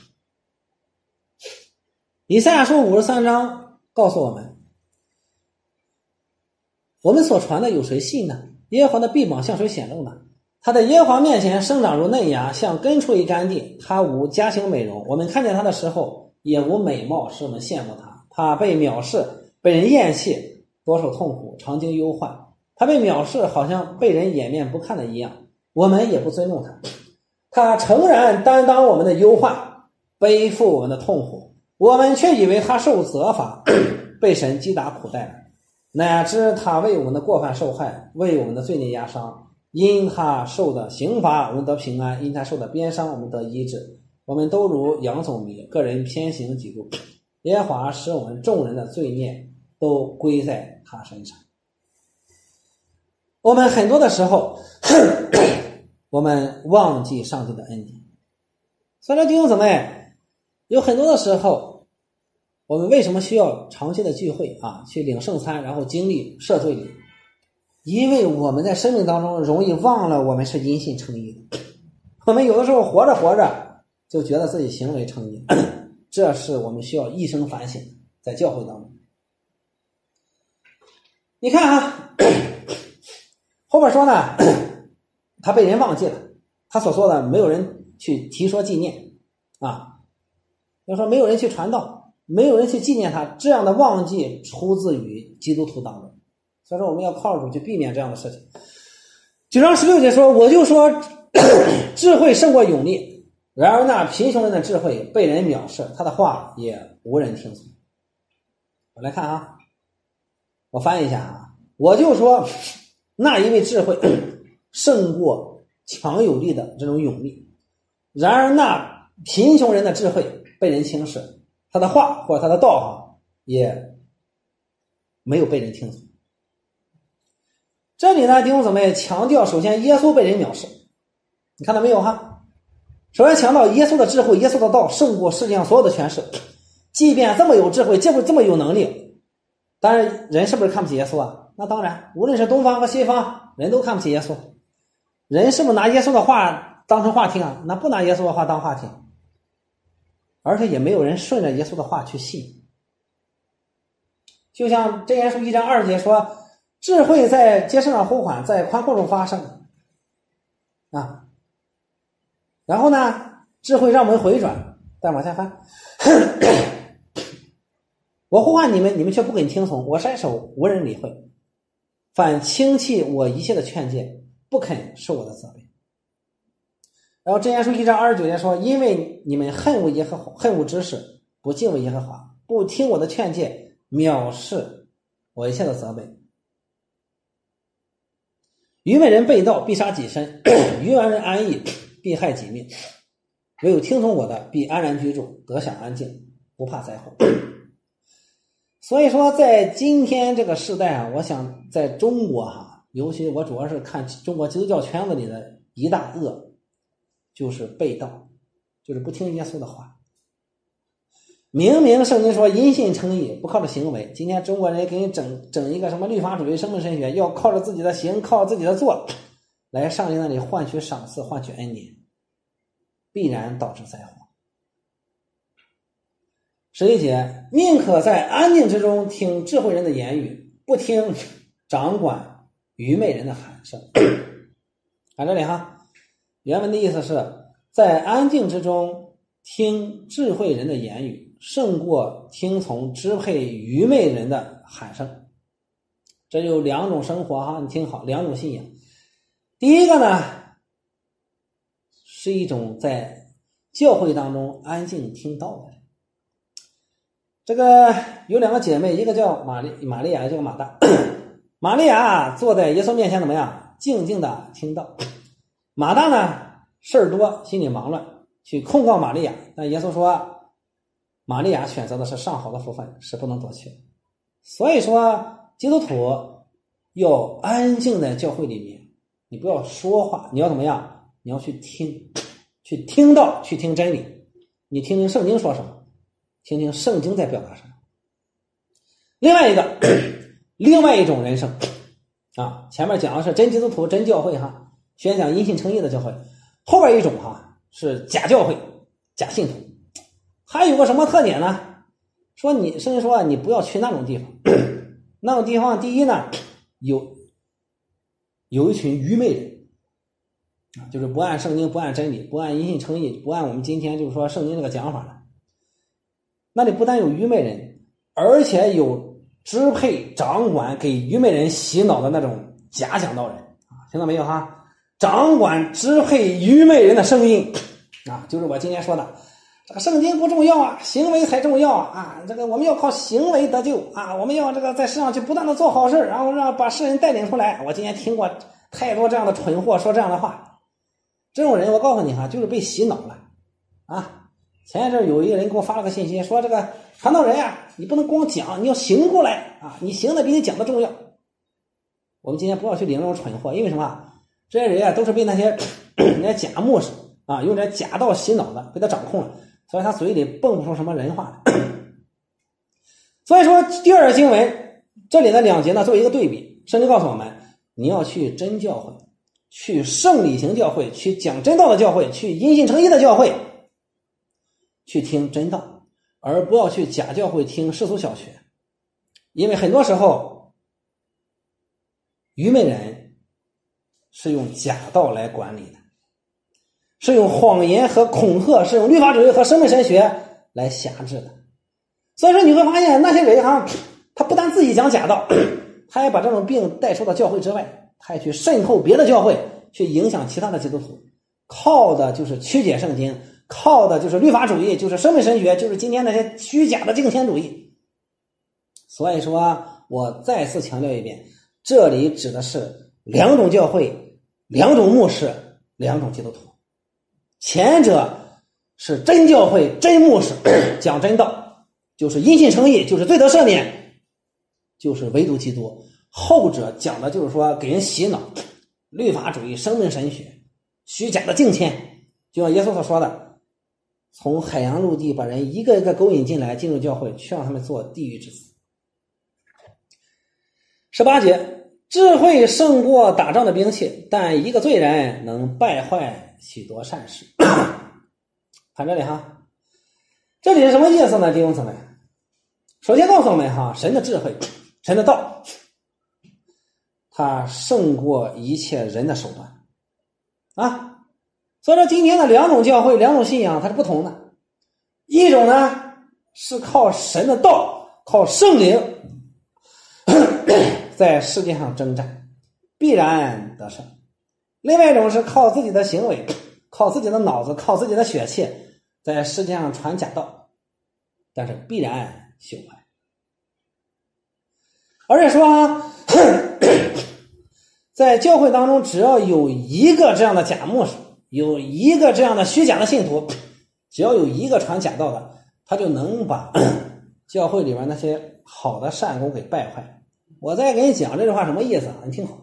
Speaker 1: 以赛亚书五十三章告诉我们，我们所传的有谁信呢？耶和华的臂膀向谁显露呢？ 他在耶和华面前生长如嫩芽，像根出于干地。他无家庭美容，我们看见他的时候也无美貌，使我们羡慕他。他被藐视，被人厌弃，多受痛苦，常经忧患。他被藐视，好像被人掩面不看的一样，我们也不尊重他。他诚然担当我们的忧患，背负我们的痛苦，我们却以为他受责罚，被神击打苦待了。乃知他为我们的过犯受害，为我们的罪孽压伤。因他受的刑罚，我们得平安；因他受的鞭伤，我们得医治。我们都如羊走迷，个人偏行己路。耶和华使我们众人的罪孽都归在他身上。我们很多的时候我们忘记上帝的恩典。所以说弟兄姊妹，有很多的时候我们为什么需要长期的聚会啊，去领圣餐，然后经历赦罪礼？因为我们在生命当中容易忘了我们是因信称义的。我们有的时候活着活着就觉得自己行为称义，这是我们需要一生反省。在教会当中你看啊，后边说呢，他被人忘记了，他所说的没有人去提说纪念啊，要说没有人去传道，没有人去纪念他，这样的忘记出自于基督徒当中。所以说我们要靠主去避免这样的事情。九章十六节说，我就说智慧胜过勇力，然而那贫穷人的智慧被人藐视，他的话也无人听从。我来看啊，我翻译一下啊，我就说那一位智慧胜过强有力的这种勇力，然而那贫穷人的智慧被人轻视，他的话或者他的道啊也没有被人听从。这里呢，弟兄姊妹强调，首先耶稣被人藐视，你看到没有哈？首先强调耶稣的智慧，耶稣的道胜过世界上所有的权势。即便这么有智慧，这么这么有能力，当然人是不是看不起耶稣啊？那当然，无论是东方和西方，人都看不起耶稣。人是不是拿耶稣的话当成话听啊？那不拿耶稣的话当话听，而且也没有人顺着耶稣的话去信。就像箴言书一章二节说，智慧在街市上呼唤，在宽阔中发生啊。然后呢，智慧让我们回转，再往下翻。我呼唤你们，你们却不肯听从，我伸手无人理会，反轻弃我一切的劝诫，不肯受我的责备。然后箴言书一章二十九节说，因为你们恨恶耶和华，恨恶知识，不敬畏耶和华，不听我的劝诫，藐视我一切的责备。愚昧人背道，必杀己身；愚顽人安逸，必害己命。唯有听从我的，必安然居住，得享安静，不怕灾祸。所以说在今天这个时代啊，我想在中国哈、啊，尤其我主要是看中国基督教圈子里的一大恶，就是背道，就是不听耶稣的话。明明圣经说因信称义，不靠着行为，今天中国人给你整整一个什么律法主义生命神学，要靠着自己的行，靠自己的做来上帝那里换取赏赐，换取恩典，必然导致灾祸。十一节，宁可在安静之中听智慧人的言语，不听掌管愚昧人的喊声。看这里哈，原文的意思是在安静之中听智慧人的言语，胜过听从支配愚昧人的喊声。这有两种生活哈，你听好，两种信仰。第一个呢，是一种在教会当中安静听道的人。这个有两个姐妹，一个叫玛丽玛利亚，一个叫马大。玛利亚坐在耶稣面前怎么样？静静的听道。马大呢，事儿多，心里忙乱，去控告玛利亚。但耶稣说，玛利亚选择的是上好的福分，是不能夺去的。所以说，基督徒要安静在教会里面，你不要说话，你要怎么样？你要去听，去听道，去听真理。你听听圣经说什么，听听圣经在表达什么。另外一个，另外一种人生啊，前面讲的是真基督徒、真教会哈，宣讲因信称义的教会。后边一种哈是假教会、假信徒。还有个什么特点呢？说你甚至说你不要去那种地方。那种地方，第一呢，有有一群愚昧人啊，就是不按圣经，不按真理，不按因信称义，不按我们今天就是说圣经这个讲法的，那里不但有愚昧人，而且有支配掌管给愚昧人洗脑的那种假讲道人啊，听到没有哈？掌管支配愚昧人的声音啊，就是我今天说的，这个圣经不重要啊，行为才重要啊！这个我们要靠行为得救啊！我们要这个在世上去不断的做好事，然后让把世人带领出来。我今天听过太多这样的蠢货说这样的话，这种人我告诉你哈，就是被洗脑了啊！前一阵有一个人给我发了个信息，说这个传道人呀、啊，你不能光讲，你要行过来啊！你行的比你讲的重要。我们今天不要去领这种蠢货，因为什么？这些人啊，都是被那些那些假牧师啊，用这假道洗脑的，被他掌控了。所以他嘴里蹦不出什么人话来。所以说第二经文这里的两节呢，作为一个对比，圣经告诉我们，你要去真教会，去圣礼行教会，去讲真道的教会，去因信称义的教会，去听真道，而不要去假教会听世俗小学。因为很多时候愚昧人是用假道来管理的，是用谎言和恐吓，是用律法主义和生命神学来辖制的。所以说你会发现那些人哈，他不但自己讲假道，他也把这种病带出到教会之外，他也去渗透别的教会，去影响其他的基督徒，靠的就是曲解圣经，靠的就是律法主义，就是生命神学，就是今天那些虚假的敬虔主义。所以说我再次强调一遍，这里指的是两种教会，两种牧师，两种基督徒。前者是真教会真牧师讲真道，就是因信称义，就是罪得赦免，就是唯独基督。后者讲的就是说给人洗脑，律法主义生命神学，虚假的敬虔，就像耶稣所说的，从海洋陆地把人一个一个勾引进来，进入教会，去让他们做地狱之子。十八节，智慧胜过打仗的兵器，但一个罪人能败坏许多善事。看这里哈，这里是什么意思呢？弟兄姊妹，首先告诉我们哈，神的智慧，神的道，它胜过一切人的手段啊。所以说今天的两种教会，两种信仰它是不同的。一种呢是靠神的道，靠圣灵在世界上征战，必然得胜。另外一种是靠自己的行为，靠自己的脑子，靠自己的血气，在世界上传假道，但是必然朽坏。而且说在教会当中，只要有一个这样的假牧师，有一个这样的虚假的信徒，只要有一个传假道的，他就能把教会里面那些好的善功给败坏。我再给你讲这句话什么意思啊？你听好。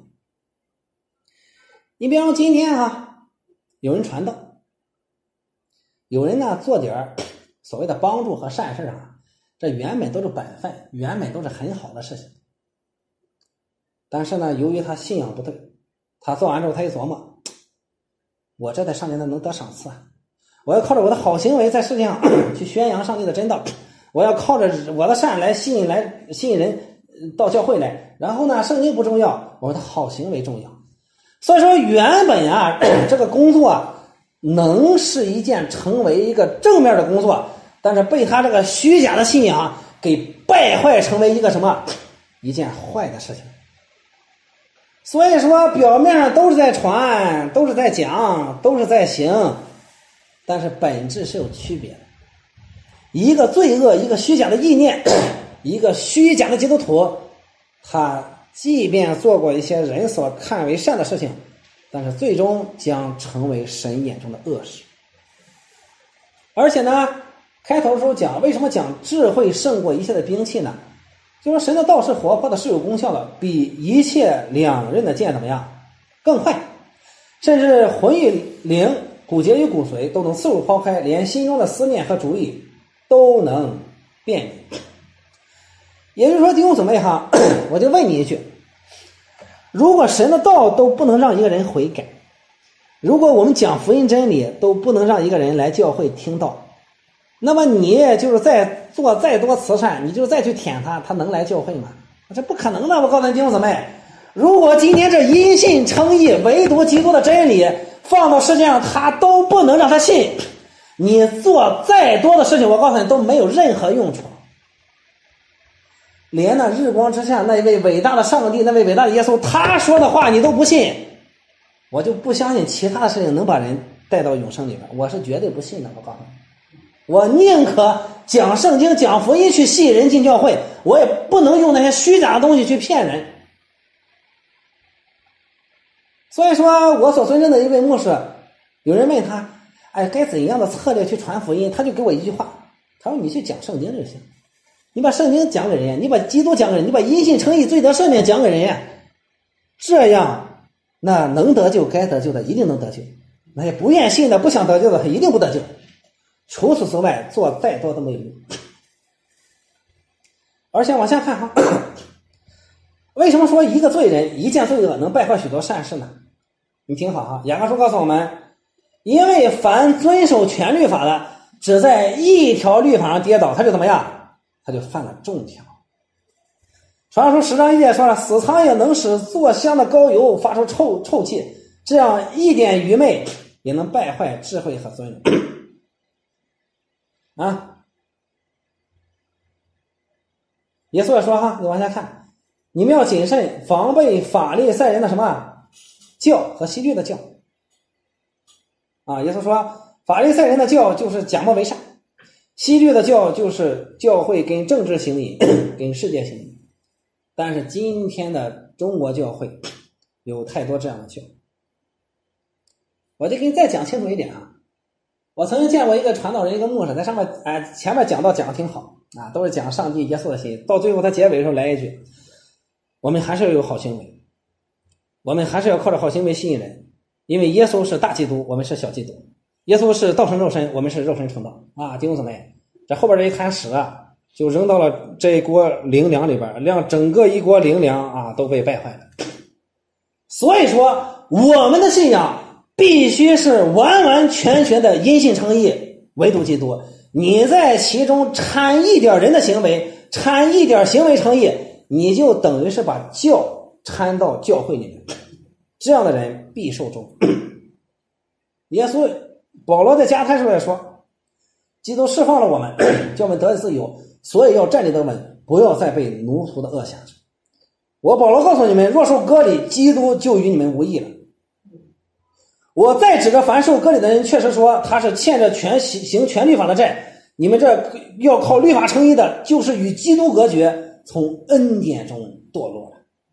Speaker 1: 你比方说今天啊，有人传道，有人呢做点所谓的帮助和善事啊，这原本都是本分，原本都是很好的事情。但是呢，由于他信仰不对，他做完之后他一琢磨，我这在上帝那能得赏赐啊，我要靠着我的好行为在世界上去宣扬上帝的真道，我要靠着我的善来吸引来吸引人到教会来，然后呢圣经不重要，我的好行为重要。所以说原本啊这个工作啊能是一件成为一个正面的工作，但是被他这个虚假的信仰给败坏成为一个什么一件坏的事情。所以说表面上都是在传，都是在讲，都是在行，但是本质是有区别的。一个罪恶，一个虚假的意念，一个虚假的基督徒，他即便做过一些人所看为善的事情，但是最终将成为神眼中的恶事。而且呢，开头的时候讲为什么讲智慧胜过一切的兵器呢？就说神的道是活泼的，是有功效的，比一切两刃的剑怎么样更快，甚至魂与灵，骨节与骨髓都能刺入剖开，连心中的思念和主意都能辨明。也就是说弟兄姊妹哈，我就问你一句，如果神的道都不能让一个人悔改，如果我们讲福音真理都不能让一个人来教会听到，那么你就是再做再多慈善，你就再去舔他，他能来教会吗？这不可能的。我告诉你弟兄姊妹， 如果今天这因信称义唯独基督的真理放到世界上，他都不能让他信，你做再多的事情，我告诉你都没有任何用处。连那日光之下那位伟大的上帝，那位伟大的耶稣，他说的话你都不信，我就不相信其他的事情能把人带到永生里边，我是绝对不信的。我告诉你，我宁可讲圣经讲福音去吸引人进教会，我也不能用那些虚假的东西去骗人。所以说我所尊敬的一位牧师，有人问他，哎，该怎样的策略去传福音，他就给我一句话，他说你去讲圣经就行，你把圣经讲给人家，你把基督讲给人，你把因信称义罪得赦免讲给人家，这样那能得救该得救的一定能得救，那些不愿信的不想得救的他一定不得救，除此之外做再多都没有用。而且往下看哈，为什么说一个罪人一件罪恶能败坏许多善事呢？你听好哈，雅各书告诉我们，因为凡遵守全律法的，只在一条律法上跌倒，他就怎么样？他就犯了众条。传说书十章一节说了，死苍蝇能使做香的膏油发出臭臭气，这样一点愚昧也能败坏智慧和尊荣啊。耶稣也说哈，你往下看，你们要谨慎，防备法利赛人的什么教和希律的教啊。耶稣说，法利赛人的教就是假冒为善，希律的教就是教会跟政治行礼，跟世界行礼。但是今天的中国教会有太多这样的教，我就给你再讲清楚一点啊。我曾经见过一个传道人，一个牧师，在上面哎前面讲道讲的挺好啊，都是讲上帝耶稣的心，到最后他结尾的时候来一句，我们还是要有好行为，我们还是要靠着好行为吸引人，因为耶稣是大基督，我们是小基督，耶稣是道成肉身，我们是肉身成道啊。弟兄姊妹，这后边这一滩屎啊就扔到了这一锅灵粮里边，让整个一锅灵粮啊都被败坏了。所以说我们的信仰必须是完完全全的因信称义，唯独基督，你在其中掺一点人的行为，掺一点行为称义，你就等于是把教掺到教会里面，这样的人必受咒。耶稣保罗在加拉太书也说，基督释放了我们，叫我们得自由，所以要站立得稳，不要再被奴仆的恶辖制。我保罗告诉你们，若受割礼，基督就与你们无异了。我再指着凡受割礼的人，确实说他是欠着全行全律法的债，你们这要靠律法称义的，就是与基督隔绝，从恩典中堕落了。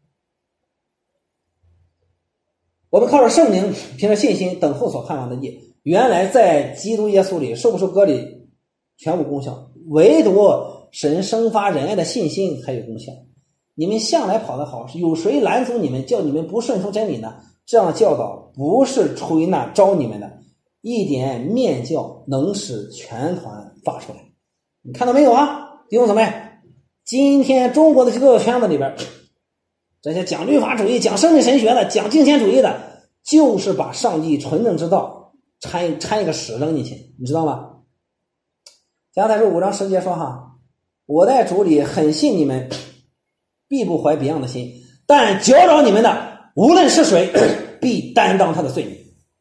Speaker 1: 我们靠着圣灵，凭着信心等候所盼望的义。原来在基督耶稣里受不受割礼全无功效，唯独神生发仁爱的信心才有功效。你们向来跑得好，有谁拦阻你们，叫你们不顺从真理呢？这样的教导不是出于那招你们的，一点面教能使全团发出来。你看到没有啊，弟兄姊妹？今天中国的基督教圈子里边，这些讲律法主义、讲生命神学的、讲敬虔主义的，就是把上帝纯正之道掺掺一个屎扔进去，你知道吗？加拉太书五章十节说哈，我在主里很信你们，必不怀别样的心，但搅扰你们的无论是谁，必担当他的罪名。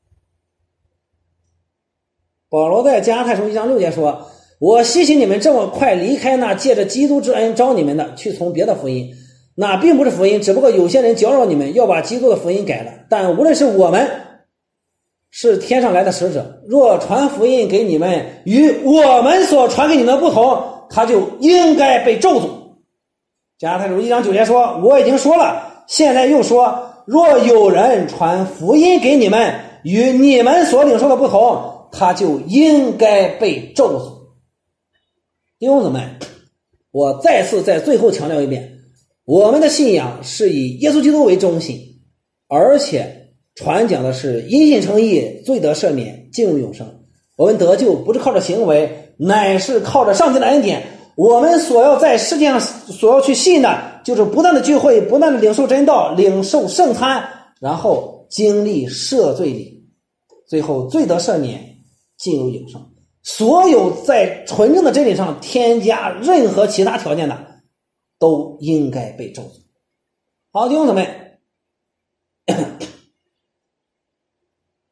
Speaker 1: 保罗在加拉太书一章六节说，我希奇你们这么快离开那借着基督之恩招你们的，去从别的福音，那并不是福音，只不过有些人搅扰你们，要把基督的福音改了。但无论是我们是天上来的使者，若传福音给你们与我们所传给你们的不同，他就应该被咒诅。加拉太书一章九节说，我已经说了，现在又说，若有人传福音给你们与你们所领受的不同，他就应该被咒诅。弟兄姊妹，我再次在最后强调一遍，我们的信仰是以耶稣基督为中心，而且传讲的是因信称义，罪得赦免，进入永生。我们得救不是靠着行为，乃是靠着上帝的恩典。我们所要在世界上所要去信的，就是不断的聚会，不断的领受真道，领受圣餐，然后经历赦罪礼，最后罪得赦免，进入永生。所有在纯正的真理上添加任何其他条件的，都应该被咒诅。好，弟兄姊妹，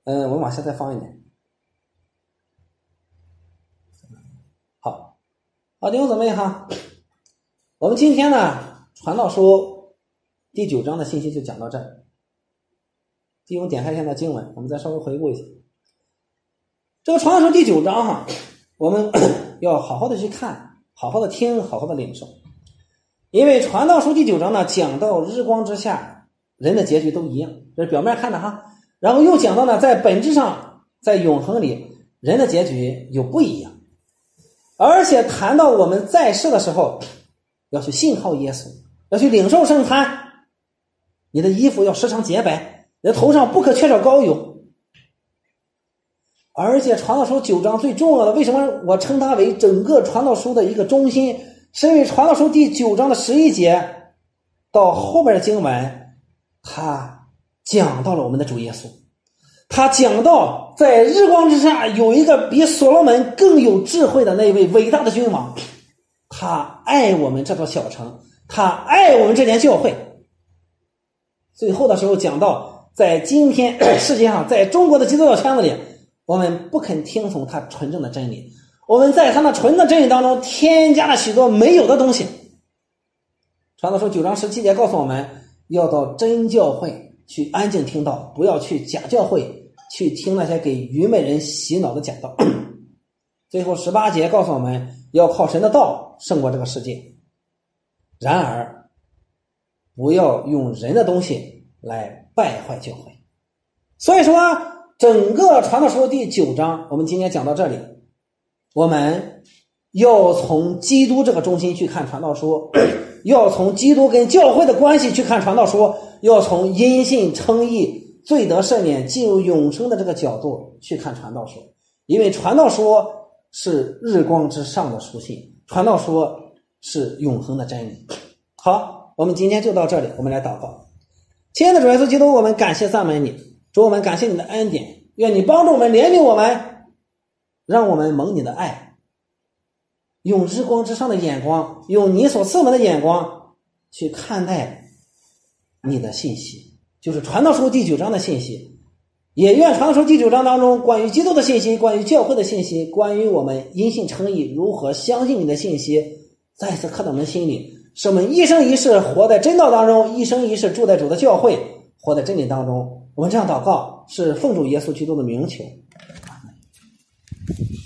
Speaker 1: 嗯，我往下再放一点。好，好，弟兄姊妹哈，我们今天呢，传道书第九章的信息就讲到这儿。弟兄点开现在经文，我们再稍微回顾一下。这个传道书第九章哈，我们要好好的去看，好好的听，好好的领受。因为传道书第九章呢，讲到日光之下人的结局都一样，这是表面看的哈。然后又讲到呢，在本质上，在永恒里人的结局有不一样。而且谈到我们在世的时候要去信靠耶稣，要去领受圣餐，你的衣服要时常洁白，你的头上不可缺少膏油。而且传道书九章最重要的，为什么我称它为整个传道书的一个中心，是因为传道书第九章的十一节到后边的经文，它讲到了我们的主耶稣，他讲到在日光之下有一个比所罗门更有智慧的那位伟大的君王，他爱我们这座小城，他爱我们这间教会。最后的时候讲到，在今天世界上，在中国的基督教圈子里，我们不肯听从他纯正的真理，我们在他那纯的真理当中添加了许多没有的东西。传道书九章十七节告诉我们，要到真教会去安静听道，不要去假教会去听那些给愚昧人洗脑的讲道。最后十八节告诉我们，要靠神的道胜过这个世界。然而不要用人的东西来败坏教会。所以说整个传道书第九章我们今天讲到这里，我们要从基督这个中心去看传道书，要从基督跟教会的关系去看传道书，要从因信称义罪得赦免进入永生的这个角度去看传道书。因为传道书是日光之上的书信，传道书是永恒的真理。好，我们今天就到这里，我们来祷告。亲爱的主耶稣基督，我们感谢赞美你，主，我们感谢你的恩典，愿你帮助我们，怜悯我们，让我们蒙你的爱，用日光之上的眼光，用你所赐我们的眼光去看待你的信息，就是传道书第九章的信息。也愿传道书第九章当中关于基督的信息，关于教会的信息，关于我们因信称义如何相信你的信息，再一次刻在我们心里，使我们一生一世活在真道当中，一生一世住在主的教会，活在真理当中。我们这样祷告是奉主耶稣基督的名求。阿们。